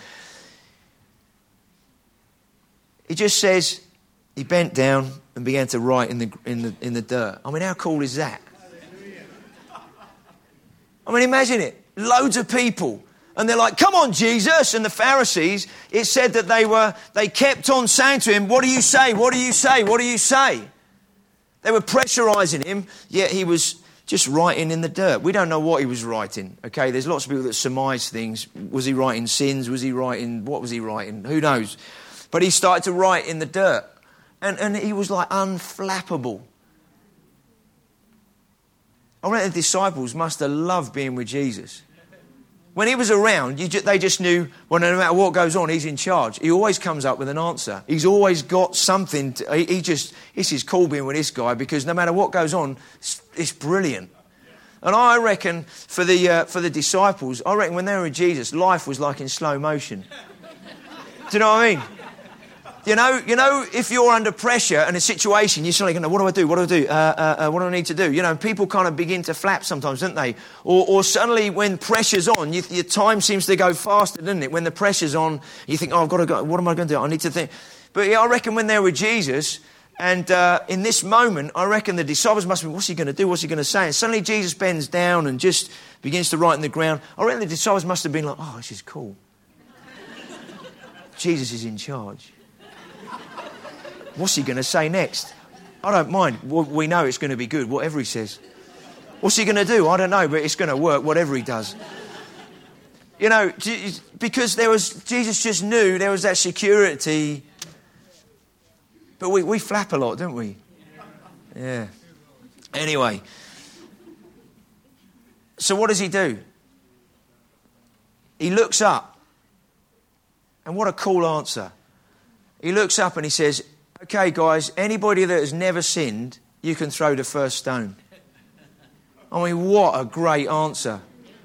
He just says he bent down and began to write in the in the in the dirt. I mean, how cool is that? I mean, imagine it. Loads of people. And they're like, come on, Jesus. And the Pharisees, it said that they were, they kept on saying to him, what do you say? What do you say? What do you say? They were pressurising him, yet he was just writing in the dirt. We don't know what he was writing, okay? There's lots of people that surmise things. Was he writing sins? Was he writing, what was he writing? Who knows? But he started to write in the dirt. And, and he was like unflappable. I reckon the disciples must have loved being with Jesus. When he was around, you just, they just knew, well, no matter what goes on, he's in charge. He always comes up with an answer. He's always got something. To, he, he just, this is cool being with this guy because no matter what goes on, it's, it's brilliant. And I reckon for the uh, for the disciples, I reckon when they were with Jesus, life was like in slow motion. Do you know what I mean? You know, you know, if you're under pressure in a situation, you're suddenly going, what do I do? What do I do? Uh, uh, uh, what do I need to do? You know, people kind of begin to flap sometimes, don't they? Or, or suddenly when pressure's on, you, your time seems to go faster, doesn't it? When the pressure's on, you think, oh, I've got to go. What am I going to do? I need to think. But yeah, I reckon when they're with Jesus, and uh, in this moment, I reckon the disciples must be, what's he going to do? What's he going to say? And suddenly Jesus bends down and just begins to write in the ground. I reckon the disciples must have been like, oh, this is cool. Jesus is in charge. What's he going to say next? I don't mind. We know it's going to be good, whatever he says. What's he going to do? I don't know, but it's going to work, whatever he does. You know, because there was, Jesus just knew there was that security. But we, we flap a lot, don't we? Yeah. Anyway. So what does he do? He looks up. And what a cool answer. He looks up and he says, okay, guys, anybody that has never sinned, you can throw the first stone. I mean, what a great answer.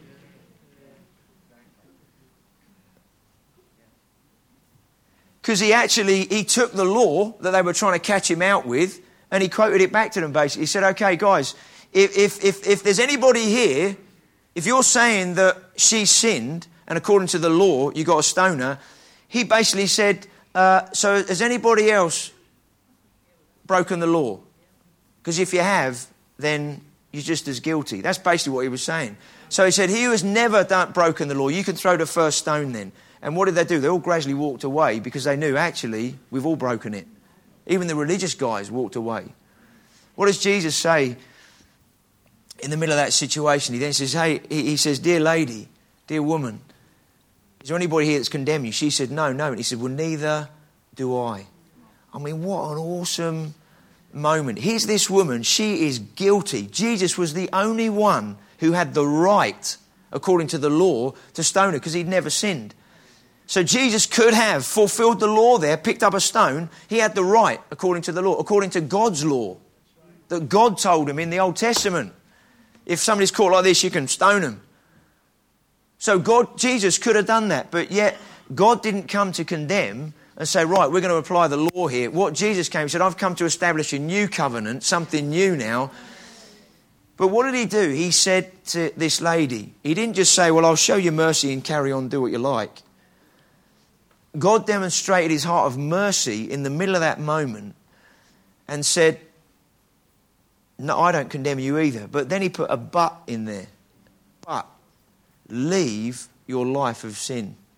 Because he actually, he took the law that they were trying to catch him out with and he quoted it back to them basically. He said, okay, guys, if, if, if, if there's anybody here, if you're saying that she sinned and according to the law, you got to stone her, he basically said, uh, so has anybody else broken the law? Because if you have, then you're just as guilty. That's basically what he was saying. So he said, he who has never done, broken the law, you can throw the first stone then. And what did they do? They all gradually walked away because they knew, actually, we've all broken it. Even the religious guys walked away. What does Jesus say in the middle of that situation? He then says, hey, he says, dear lady, dear woman, is there anybody here that's condemned you? She said, no, no. And he said, well, neither do I. I mean, what an awesome moment. Here's this woman. She is guilty. Jesus was the only one who had the right, according to the law, to stone her because he'd never sinned. So Jesus could have fulfilled the law there, picked up a stone. He had the right, according to the law, according to God's law, that God told him in the Old Testament. If somebody's caught like this, you can stone them. So God, Jesus could have done that, but yet God didn't come to condemn and say, right, we're going to apply the law here. What Jesus came, he said, I've come to establish a new covenant, something new now. But what did he do? He said to this lady, he didn't just say, well, I'll show you mercy and carry on, do what you like. God demonstrated his heart of mercy in the middle of that moment and said, no, I don't condemn you either. But then he put a but in there. But leave your life of sin.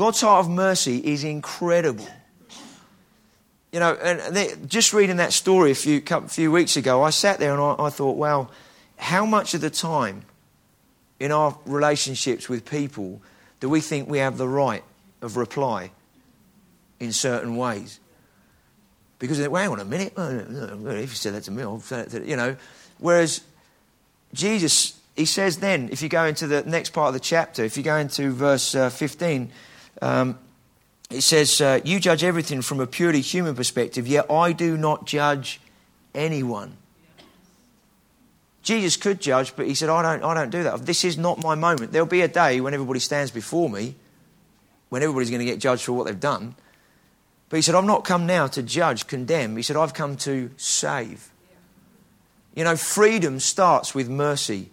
God's heart of mercy is incredible. You know, and they, just reading that story a few couple, few weeks ago, I sat there and I, I thought, wow, how much of the time in our relationships with people do we think we have the right of reply in certain ways? Because, well, hang on a minute, if you said that to me, I'll say that to you know. Whereas Jesus, he says then, if you go into the next part of the chapter, if you go into verse uh, fifteen, um, it says, uh, you judge everything from a purely human perspective, yet I do not judge anyone. Jesus could judge, but he said, I don't, I don't do that. This is not my moment. There'll be a day when everybody stands before me, when everybody's going to get judged for what they've done. But he said, I've not come now to judge, condemn. He said, I've come to save. You know, freedom starts with mercy.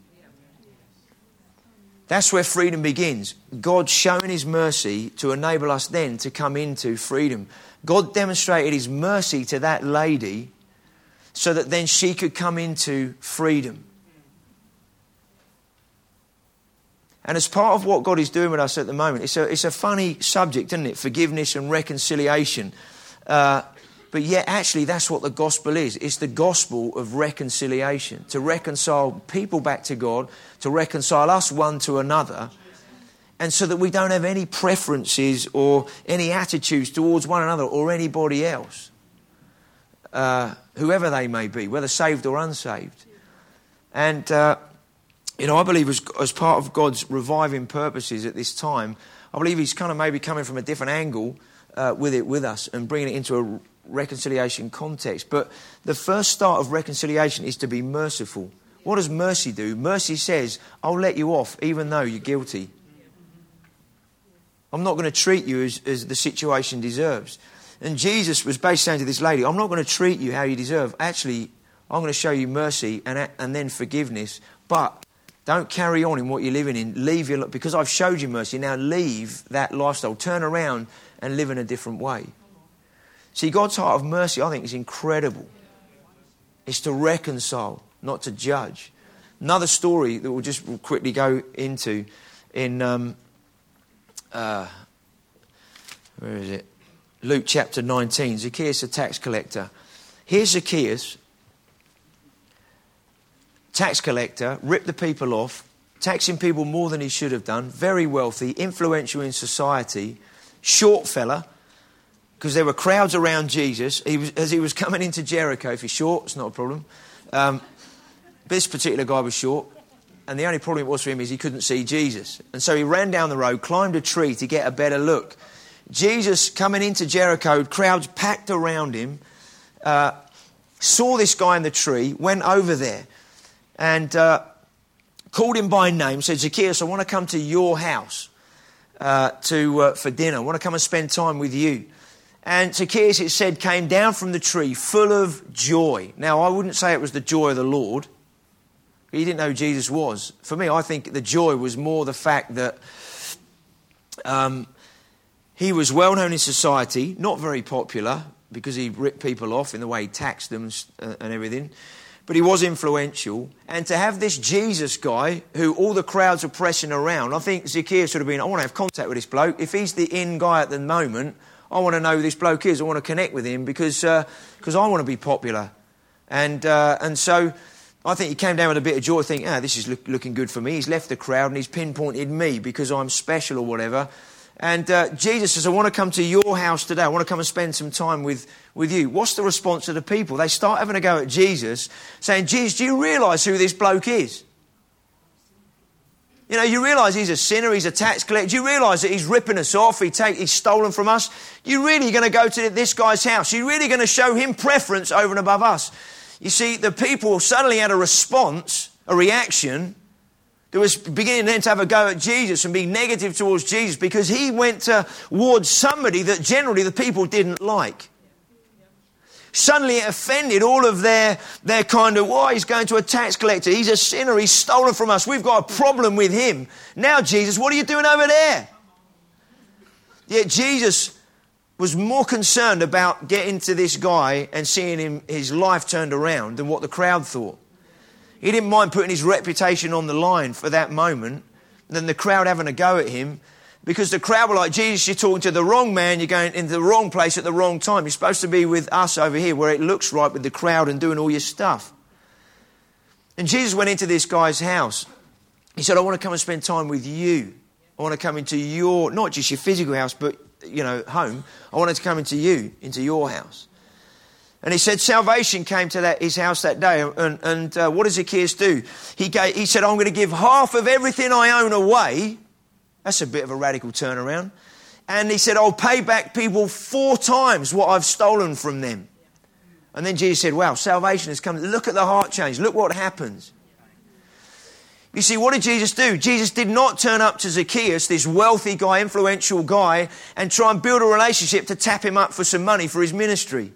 That's where freedom begins. God showing his mercy to enable us then to come into freedom. God demonstrated his mercy to that lady so that then she could come into freedom. And as part of what God is doing with us at the moment, it's a, it's a funny subject, isn't it? Forgiveness and reconciliation. Uh, but yet actually that's what the gospel is. It's the gospel of reconciliation. To reconcile people back to God, to reconcile us one to another. And so that we don't have any preferences or any attitudes towards one another or anybody else. Uh, whoever they may be, whether saved or unsaved. And... Uh, You know, I believe as, as part of God's reviving purposes at this time, I believe he's kind of maybe coming from a different angle uh, with it with us and bringing it into a reconciliation context. But the first start of reconciliation is to be merciful. What does mercy do? Mercy says, I'll let you off even though you're guilty. I'm not going to treat you as, as the situation deserves. And Jesus was basically saying to this lady, I'm not going to treat you how you deserve. Actually, I'm going to show you mercy and, and then forgiveness. But don't carry on in what you're living in. Leave your, because I've showed you mercy. Now leave that lifestyle. Turn around and live in a different way. See, God's heart of mercy, I think, is incredible. It's to reconcile, not to judge. Another story that we'll just quickly go into in um, uh, where is it? Luke chapter nineteen. Zacchaeus, a tax collector. Here's Zacchaeus. Tax collector, ripped the people off, taxing people more than he should have done, very wealthy, influential in society, short fella, because there were crowds around Jesus. He was, as he was coming into Jericho, if he's short, it's not a problem. Um, this particular guy was short, and the only problem it was for him is he couldn't see Jesus. And so he ran down the road, climbed a tree to get a better look. Jesus coming into Jericho, crowds packed around him, uh, saw this guy in the tree, went over there, and uh, called him by name, said, Zacchaeus, I want to come to your house uh, to uh, for dinner. I want to come and spend time with you. And Zacchaeus, it said, came down from the tree full of joy. Now, I wouldn't say it was the joy of the Lord. He didn't know who Jesus was. For me, I think the joy was more the fact that um, he was well known in society, not very popular, because he ripped people off in the way he taxed them and everything. But he was influential. And to have this Jesus guy, who all the crowds are pressing around, I think Zacchaeus would have been, I want to have contact with this bloke. If he's the in guy at the moment, I want to know who this bloke is. I want to connect with him because uh, because I want to be popular. And uh, and so I think he came down with a bit of joy, thinking, ah, this is look, looking good for me. He's left the crowd and he's pinpointed me because I'm special or whatever. And uh, Jesus says, I want to come to your house today. I want to come and spend some time with, with you. What's the response of the people? They start having a go at Jesus, saying, Jesus, do you realise who this bloke is? You know, you realise he's a sinner, he's a tax collector. Do you realise that he's ripping us off, he take, he's stolen from us? You really going to go to this guy's house? You really going to show him preference over and above us? You see, the people suddenly had a response, a reaction, that was beginning then to have a go at Jesus and be negative towards Jesus because he went towards somebody that generally the people didn't like. Suddenly it offended all of their, their kind of, why, he's going to a tax collector, he's a sinner, he's stolen from us, we've got a problem with him. Now, Jesus, what are you doing over there? Yet Jesus was more concerned about getting to this guy and seeing him, his life turned around than what the crowd thought. He didn't mind putting his reputation on the line for that moment than the crowd having a go at him. Because the crowd were like, Jesus, you're talking to the wrong man. You're going into the wrong place at the wrong time. You're supposed to be with us over here where it looks right with the crowd and doing all your stuff. And Jesus went into this guy's house. He said, I want to come and spend time with you. I want to come into your, not just your physical house, but, you know, home. I wanted to come into you, into your house. And he said salvation came to that, his house that day. And, and uh, what does Zacchaeus do? He, gave, he said, I'm going to give half of everything I own away. That's a bit of a radical turnaround. And he said, I'll pay back people four times what I've stolen from them. And then Jesus said, wow, salvation has come. Look at the heart change. Look what happens. You see, what did Jesus do? Jesus did not turn up to Zacchaeus, this wealthy guy, influential guy, and try and build a relationship to tap him up for some money for his ministry.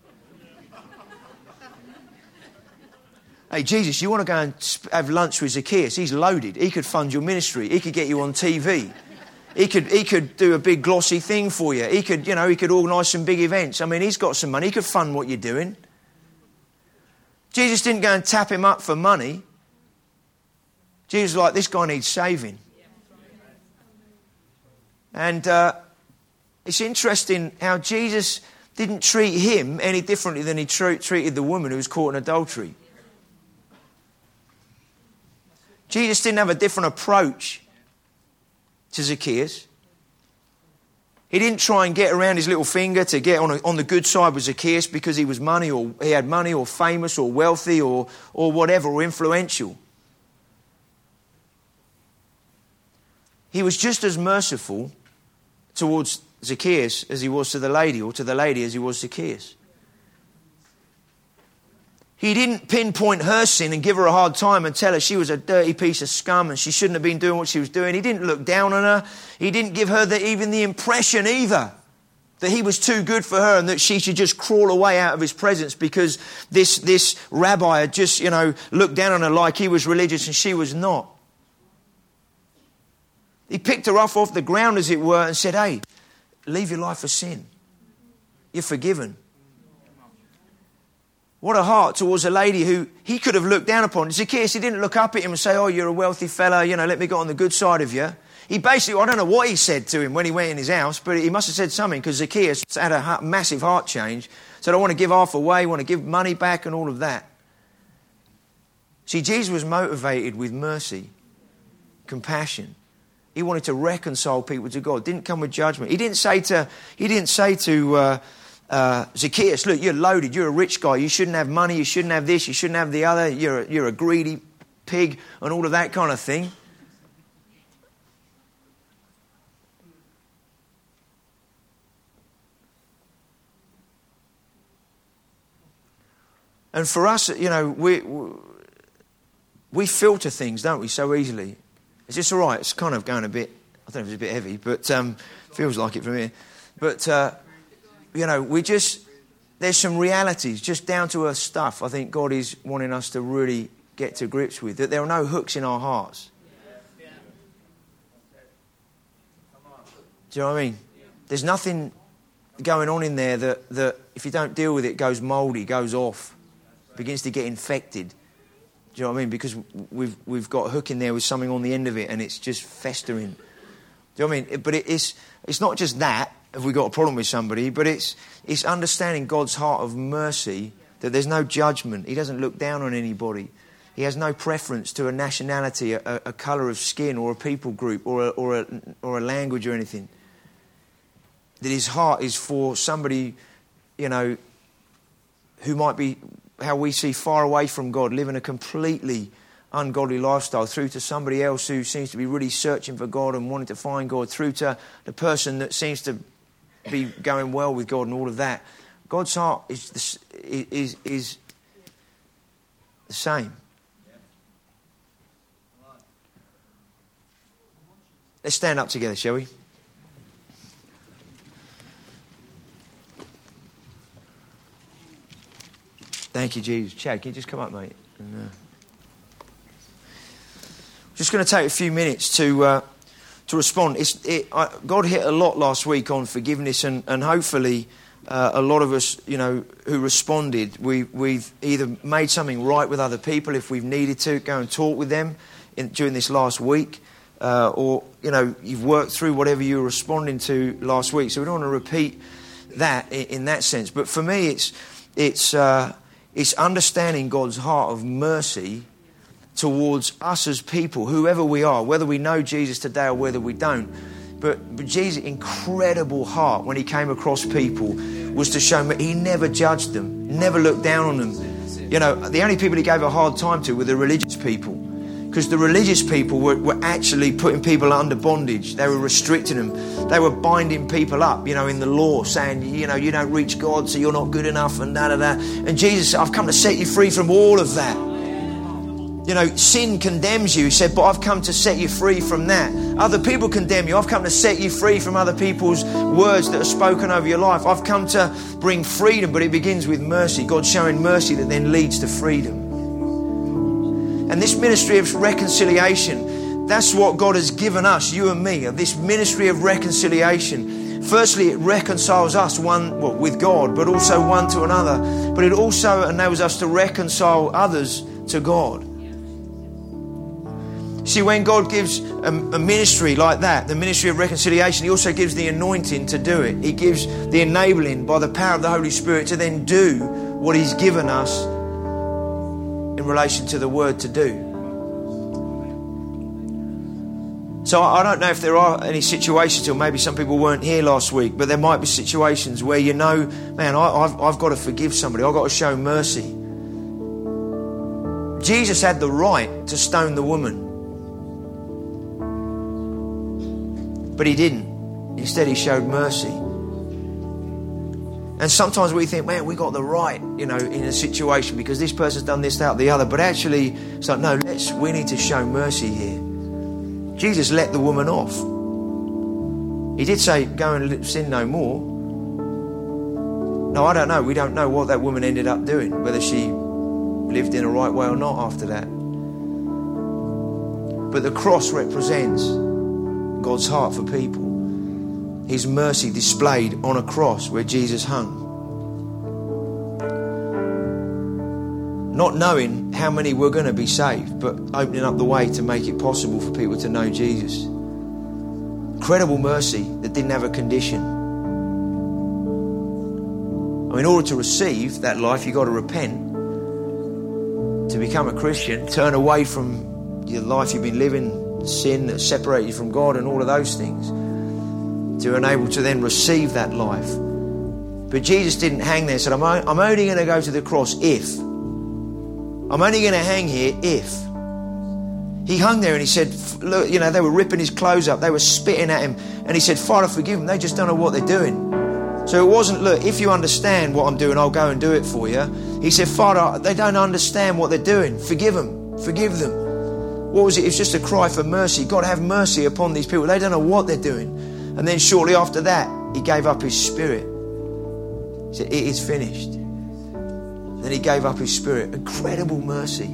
Hey, Jesus, you want to go and have lunch with Zacchaeus? He's loaded. He could fund your ministry. He could get you on T V. He could he could do a big glossy thing for you. He could, you know, he could organise some big events. I mean, he's got some money. He could fund what you're doing. Jesus didn't go and tap him up for money. Jesus was like, this guy needs saving. And uh, it's interesting how Jesus didn't treat him any differently than he tra- treated the woman who was caught in adultery. Jesus didn't have a different approach to Zacchaeus. He didn't try and get around his little finger to get on, a, on the good side with Zacchaeus because he was money or he had money or famous or wealthy or, or whatever, or influential. He was just as merciful towards Zacchaeus as he was to the lady, or to the lady as he was Zacchaeus. He didn't pinpoint her sin and give her a hard time and tell her she was a dirty piece of scum and she shouldn't have been doing what she was doing. He didn't look down on her. He didn't give her the, even the impression either that he was too good for her and that she should just crawl away out of his presence because this, this rabbi had just, you know, looked down on her like he was religious and she was not. He picked her off off the ground, as it were, and said, hey, leave your life of sin. You're forgiven. What a heart towards a lady who he could have looked down upon. Zacchaeus, he didn't look up at him and say, oh, you're a wealthy fella, you know, let me get on the good side of you. He basically, I don't know what he said to him when he went in his house, but he must have said something because Zacchaeus had a massive heart change. Said, I want to give half away, I want to give money back and all of that. See, Jesus was motivated with mercy, compassion. He wanted to reconcile people to God. Didn't come with judgment. He didn't say to, he didn't say to uh, uh, Zacchaeus, look, you're loaded. You're a rich guy. You shouldn't have money. You shouldn't have this. You shouldn't have the other. You're a, you're a greedy pig and all of that kind of thing. And for us, you know, we we filter things, don't we, so easily. It's just all right. It's kind of going a bit, I don't know if it's a bit heavy, but um, feels like it from here. But, uh, you know, we just, there's some realities, just down to earth stuff I think God is wanting us to really get to grips with, that there are no hooks in our hearts. Do you know what I mean? There's nothing going on in there that, that if you don't deal with it, goes mouldy, goes off, begins to get infected. Do you know what I mean? Because we've we've got a hook in there with something on the end of it and it's just festering. Do you know what I mean? But it is, it's not just that, if we've got a problem with somebody, but it's it's understanding God's heart of mercy, that there's no judgment. He doesn't look down on anybody. He has no preference to a nationality, a, a colour of skin or a people group or a, or a, or a language or anything. That his heart is for somebody, you know, who might be, how we see, far away from God, living a completely ungodly lifestyle, through to somebody else who seems to be really searching for God and wanting to find God, through to the person that seems to be going well with God and all of that. God's heart is the, is, is the same. Let's stand up together, shall we? Thank you, Jesus. Chad, can you just come up, mate? And, uh, just going to take a few minutes to uh, to respond. It's, it, I, God hit a lot last week on forgiveness, and, and hopefully uh, a lot of us, you know, who responded, we, we've either made something right with other people if we've needed to, go and talk with them in, during this last week. uh, or, you know, you've worked through whatever you were responding to last week. So we don't want to repeat that in, in that sense. But for me, it's it's uh, it's understanding God's heart of mercy towards us as people, whoever we are, whether we know Jesus today or whether we don't. But, but Jesus' incredible heart when he came across people was to show me he never judged them, never looked down on them. You know, the only people he gave a hard time to were the religious people, because the religious people were, were actually putting people under bondage. They were restricting them. They were binding people up, you know, in the law, saying, you know, you don't reach God, so you're not good enough, and da da da. And Jesus said, I've come to set you free from all of that. You know, sin condemns you. He said, but I've come to set you free from that. Other people condemn you. I've come to set you free from other people's words that are spoken over your life. I've come to bring freedom, but it begins with mercy. God showing mercy that then leads to freedom. And this ministry of reconciliation, that's what God has given us, you and me, of this ministry of reconciliation. Firstly, it reconciles us one well, with God, but also one to another. But it also enables us to reconcile others to God. See, when God gives a, a ministry like that, the ministry of reconciliation, he also gives the anointing to do it. He gives the enabling by the power of the Holy Spirit to then do what he's given us in relation to the word to do. So I don't know if there are any situations, or maybe some people weren't here last week, but there might be situations where you know, man, I, I've, I've got to forgive somebody. I've got to show mercy. Jesus had the right to stone the woman, but he didn't. Instead, he showed mercy. And sometimes we think, man, we got the right, you know, in a situation because this person's done this, that, the other. But actually, it's like, no, let's, we need to show mercy here. Jesus let the woman off. He did say, go and sin no more. No, I don't know. We don't know what that woman ended up doing, whether she lived in a right way or not after that. But the cross represents God's heart for people. His mercy displayed on a cross where Jesus hung. Not knowing how many were going to be saved, but opening up the way to make it possible for people to know Jesus. Incredible mercy that didn't have a condition. I mean, in order to receive that life, you've got to repent. To become a Christian, turn away from your life you've been living, sin that separated you from God and all of those things, to enable to then receive that life. But Jesus didn't hang there and said, I'm, o- I'm only going to go to the cross if. I'm only going to hang here if. He hung there and he said, look, you know, they were ripping his clothes up. They were spitting at him. And he said, Father, forgive them. They just don't know what they're doing. So it wasn't, look, if you understand what I'm doing, I'll go and do it for you. He said, Father, they don't understand what they're doing. Forgive them. Forgive them. What was it? It was just a cry for mercy. God, have mercy upon these people. They don't know what they're doing. And then shortly after that, he gave up his spirit. He said, it is finished. Then he gave up his spirit. Incredible mercy.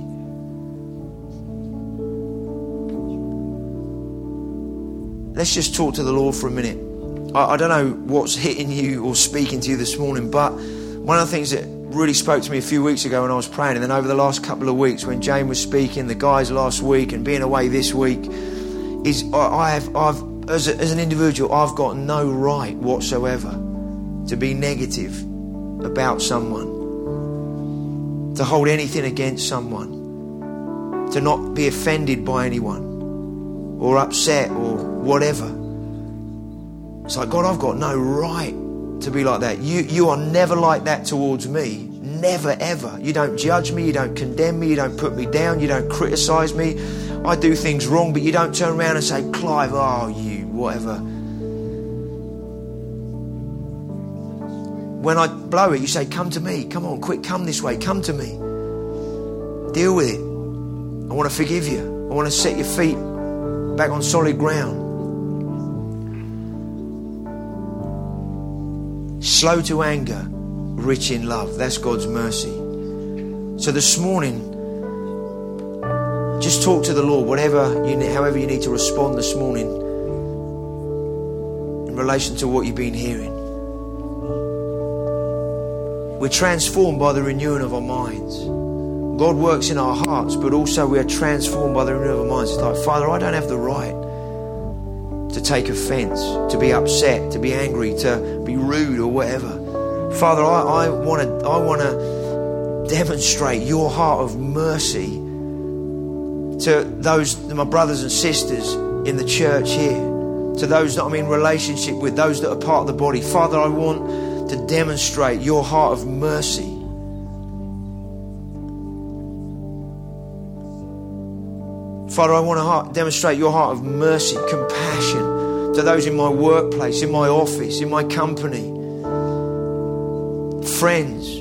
Let's just talk to the Lord for a minute. I, I don't know what's hitting you or speaking to you this morning, but one of the things that really spoke to me a few weeks ago when I was praying, and then over the last couple of weeks when Jane was speaking, the guys last week, and being away this week, is I, I have, I've, as, a, as an individual, I've got no right whatsoever to be negative about someone, to hold anything against someone, to not be offended by anyone, or upset, or whatever. It's like, God, I've got no right to be like that. You, you are never like that towards me. Never, ever. You don't judge me. You don't condemn me. You don't put me down. You don't criticise me. I do things wrong, but you don't turn around and say, Clive, oh, you, whatever. When I blow it, you say, come to me. Come on, quick, come this way. Come to me. Deal with it. I want to forgive you. I want to set your feet back on solid ground. Slow to anger, rich in love. That's God's mercy. So this morning, just talk to the Lord, whatever you need, however you need to respond this morning in relation to what you've been hearing. We're transformed by the renewing of our minds. God works in our hearts, but also we are transformed by the renewing of our minds. It's like, Father, I don't have the right to take offense, to be upset, to be angry, to be rude or whatever. Father, I, I want to I want to demonstrate your heart of mercy to those, my brothers and sisters in the church here, to those that I'm in relationship with, those that are part of the body. Father, I want to demonstrate your heart of mercy. Father, I want to demonstrate your heart of mercy, compassion to those in my workplace, in my office, in my company, friends,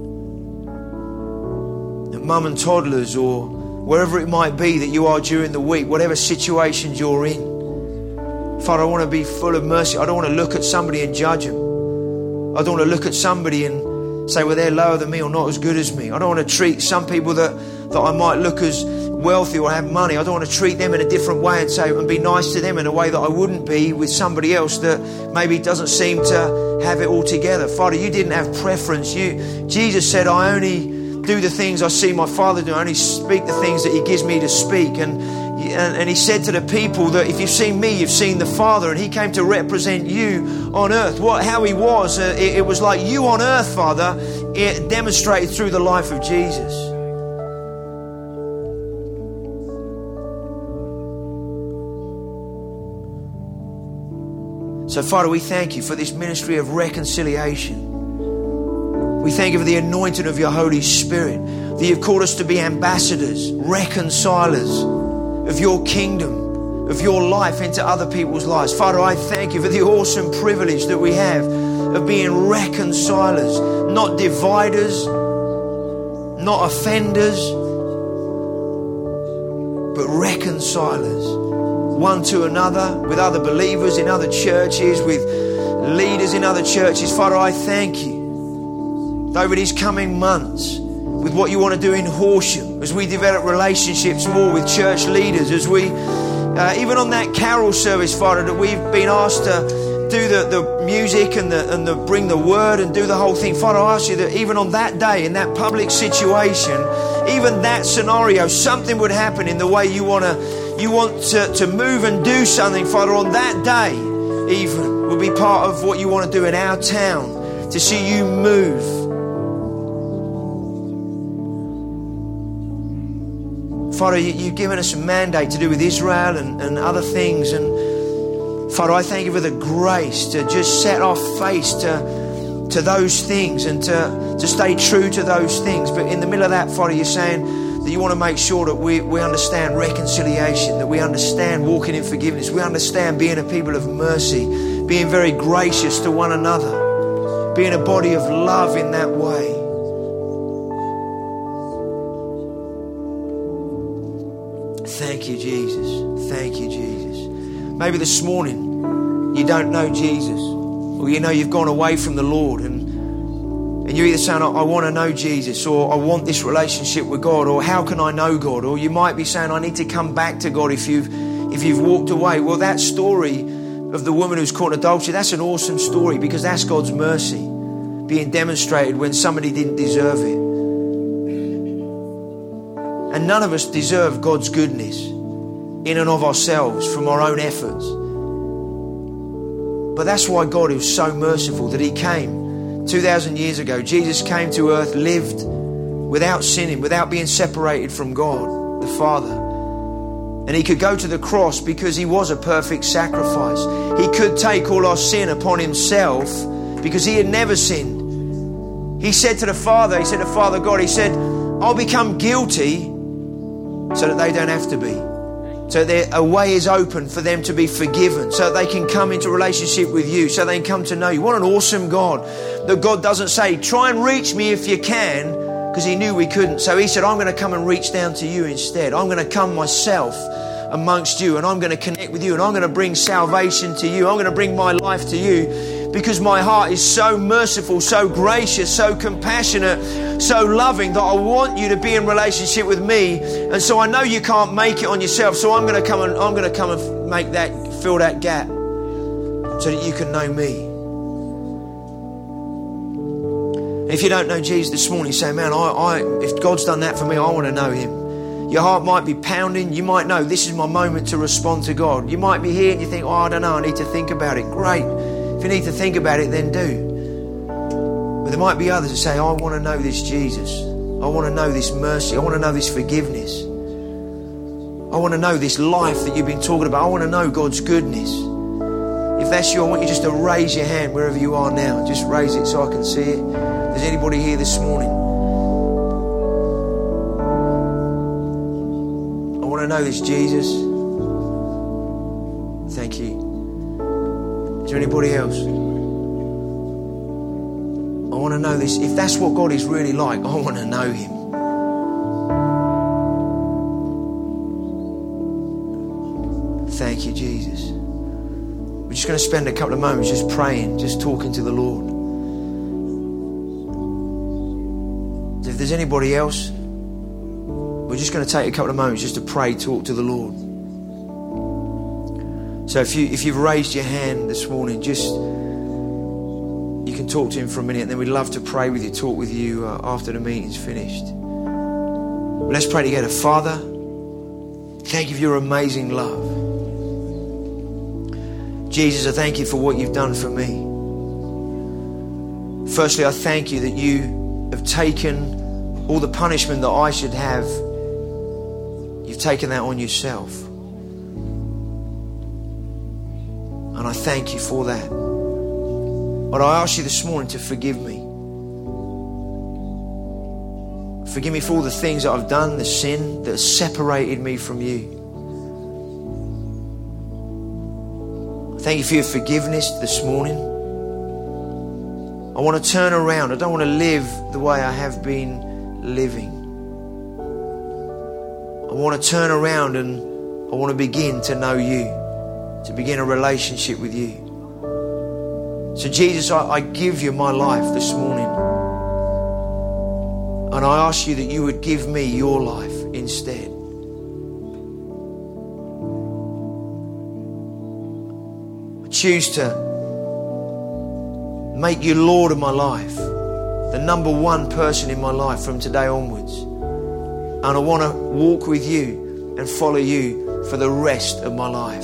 mum and toddlers, or wherever it might be that you are during the week, whatever situations you're in. Father, I want to be full of mercy. I don't want to look at somebody and judge them. I don't want to look at somebody and say, well, they're lower than me or not as good as me. I don't want to treat some people that, that I might look as wealthy or have money. I don't want to treat them in a different way and say and be nice to them in a way that I wouldn't be with somebody else that maybe doesn't seem to have it all together. Father, you didn't have preference. You, Jesus said, I only do the things I see my Father do. I only speak the things that he gives me to speak. And, and, and he said to the people that if you've seen me, you've seen the Father. And he came to represent you on earth. What, how he was, uh, it, it was like you on earth, Father, it demonstrated through the life of Jesus. So, Father, we thank you for this ministry of reconciliation. We thank you for the anointing of your Holy Spirit, that you've called us to be ambassadors, reconcilers of your kingdom, of your life into other people's lives. Father, I thank you for the awesome privilege that we have of being reconcilers, not dividers, not offenders, but reconcilers. One to another, with other believers in other churches, with leaders in other churches. Father, I thank you over these coming months with what you want to do in Horsham, as we develop relationships more with church leaders, as we, uh, even on that carol service, Father, that we've been asked to do the, the music and the, and the bring the word and do the whole thing. Father, I ask you that even on that day, in that public situation, even that scenario, something would happen in the way you want to You want to, to move and do something, Father, on that day even will be part of what you want to do in our town, to see you move. Father, you, you've given us a mandate to do with Israel and, and other things. And Father, I thank you for the grace to just set our face to, to those things and to, to stay true to those things. But in the middle of that, Father, you're saying that you want to make sure that we, we understand reconciliation, that we understand walking in forgiveness, we understand being a people of mercy, being very gracious to one another, being a body of love in that way. Thank you, Jesus. Thank you, Jesus. Maybe this morning you don't know Jesus, or you know you've gone away from the Lord, and And you're either saying, I, I want to know Jesus, or I want this relationship with God, or how can I know God? Or you might be saying, I need to come back to God if you've, if you've walked away. Well, that story of the woman who's caught in adultery, that's an awesome story, because that's God's mercy being demonstrated when somebody didn't deserve it. And none of us deserve God's goodness in and of ourselves from our own efforts. But that's why God is so merciful that he came two thousand years ago. Jesus came to earth, lived without sinning, without being separated from God, the Father. And he could go to the cross because he was a perfect sacrifice. He could take all our sin upon himself because he had never sinned. He said to the Father, he said to Father God, he said, I'll become guilty so that they don't have to be. So that a way is open for them to be forgiven, so that they can come into relationship with you, so they can come to know you. What an awesome God. That God doesn't say, try and reach me if you can, because he knew we couldn't. So he said, I'm going to come and reach down to you instead. I'm going to come myself amongst you, and I'm going to connect with you, and I'm going to bring salvation to you. I'm going to bring my life to you, because my heart is so merciful, so gracious, so compassionate, so loving, that I want you to be in relationship with me. And so I know you can't make it on yourself, so I'm going to come and I'm going to come and make that, fill that gap, so that you can know me. If you don't know Jesus this morning, say, man, I, I, if God's done that for me, I want to know him. Your heart might be pounding. You might know this is my moment to respond to God. You might be here and you think, oh, I don't know, I need to think about it. Great. If you need to think about it, then do. But there might be others that say, oh, I want to know this Jesus. I want to know this mercy. I want to know this forgiveness. I want to know this life that you've been talking about. I want to know God's goodness. If that's you, I want you just to raise your hand wherever you are now. Just raise it so I can see it. If there's anybody here this morning, I want to know this Jesus. Thank you. Is there anybody else? I want to know this. If that's what God is really like, I want to know Him. Thank you, Jesus. We're just going to spend a couple of moments just praying, just talking to the Lord. If there's anybody else, we're just going to take a couple of moments just to pray, talk to the Lord. So if, you, if you've raised your hand this morning, just you can talk to Him for a minute, and then we'd love to pray with you, talk with you uh, after the meeting's finished. But let's pray together. Father, thank you for your amazing love. Jesus, I thank you for what you've done for me. Firstly, I thank you that you have taken all the punishment that I should have. You've taken that on yourself. And I thank you for that. But I ask you this morning to forgive me. Forgive me for all the things that I've done, the sin that has separated me from you. Thank you for your forgiveness this morning. I want to turn around. I don't want to live the way I have been living. I want to turn around and I want to begin to know you, to begin a relationship with you. So Jesus, I, I give you my life this morning. And I ask you that you would give me your life instead. Choose to make you Lord of my life, the number one person in my life from today onwards. And I want to walk with you and follow you for the rest of my life.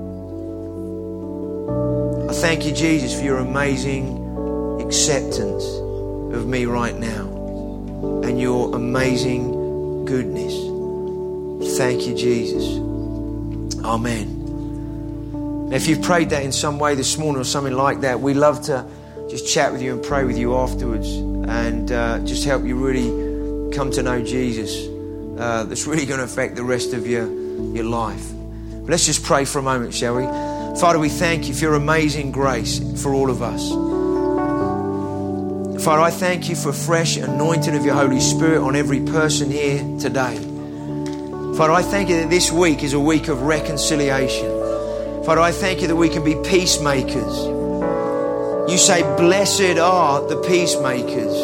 I thank you, Jesus, for your amazing acceptance of me right now and your amazing goodness. Thank you, Jesus. Amen. If you've prayed that in some way this morning or something like that, we love to just chat with you and pray with you afterwards and uh, just help you really come to know Jesus. Uh, that's really going to affect the rest of your, your life. But let's just pray for a moment, shall we? Father, we thank you for your amazing grace for all of us. Father, I thank you for fresh anointing of your Holy Spirit on every person here today. Father, I thank you that this week is a week of reconciliation. Father, I thank you that we can be peacemakers. You say, blessed are the peacemakers.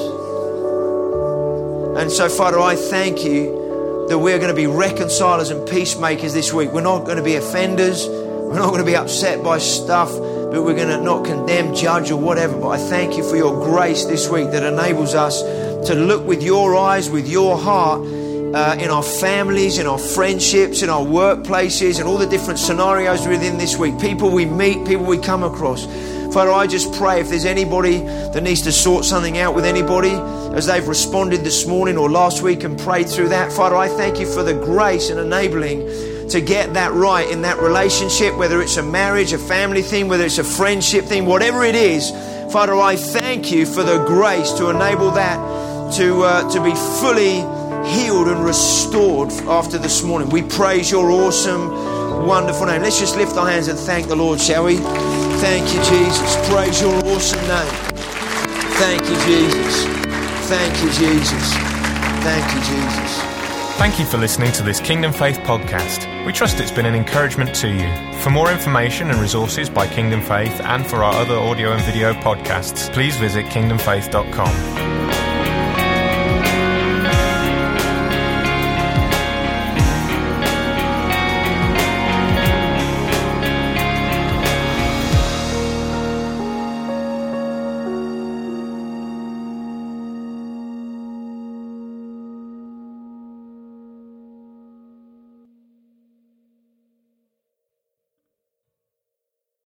And so, Father, I thank you that we're going to be reconcilers and peacemakers this week. We're not going to be offenders. We're not going to be upset by stuff, but we're going to not condemn, judge, or whatever. But I thank you for your grace this week that enables us to look with your eyes, with your heart, Uh, in our families, in our friendships, in our workplaces, and all the different scenarios within this week. People we meet, people we come across. Father, I just pray if there's anybody that needs to sort something out with anybody as they've responded this morning or last week and prayed through that. Father, I thank you for the grace and enabling to get that right in that relationship, whether it's a marriage, a family thing, whether it's a friendship thing, whatever it is. Father, I thank you for the grace to enable that to uh, to be fully healed and restored after this morning. We praise your awesome, wonderful name. Let's just lift our hands and thank the Lord, shall we? Thank you, Jesus. Praise your awesome name. Thank you, Jesus. Thank you, Jesus. Thank you, Jesus. Thank you for listening to this Kingdom Faith podcast. We trust it's been an encouragement to you. For more information and resources by Kingdom Faith and for our other audio and video podcasts, please visit kingdom faith dot com.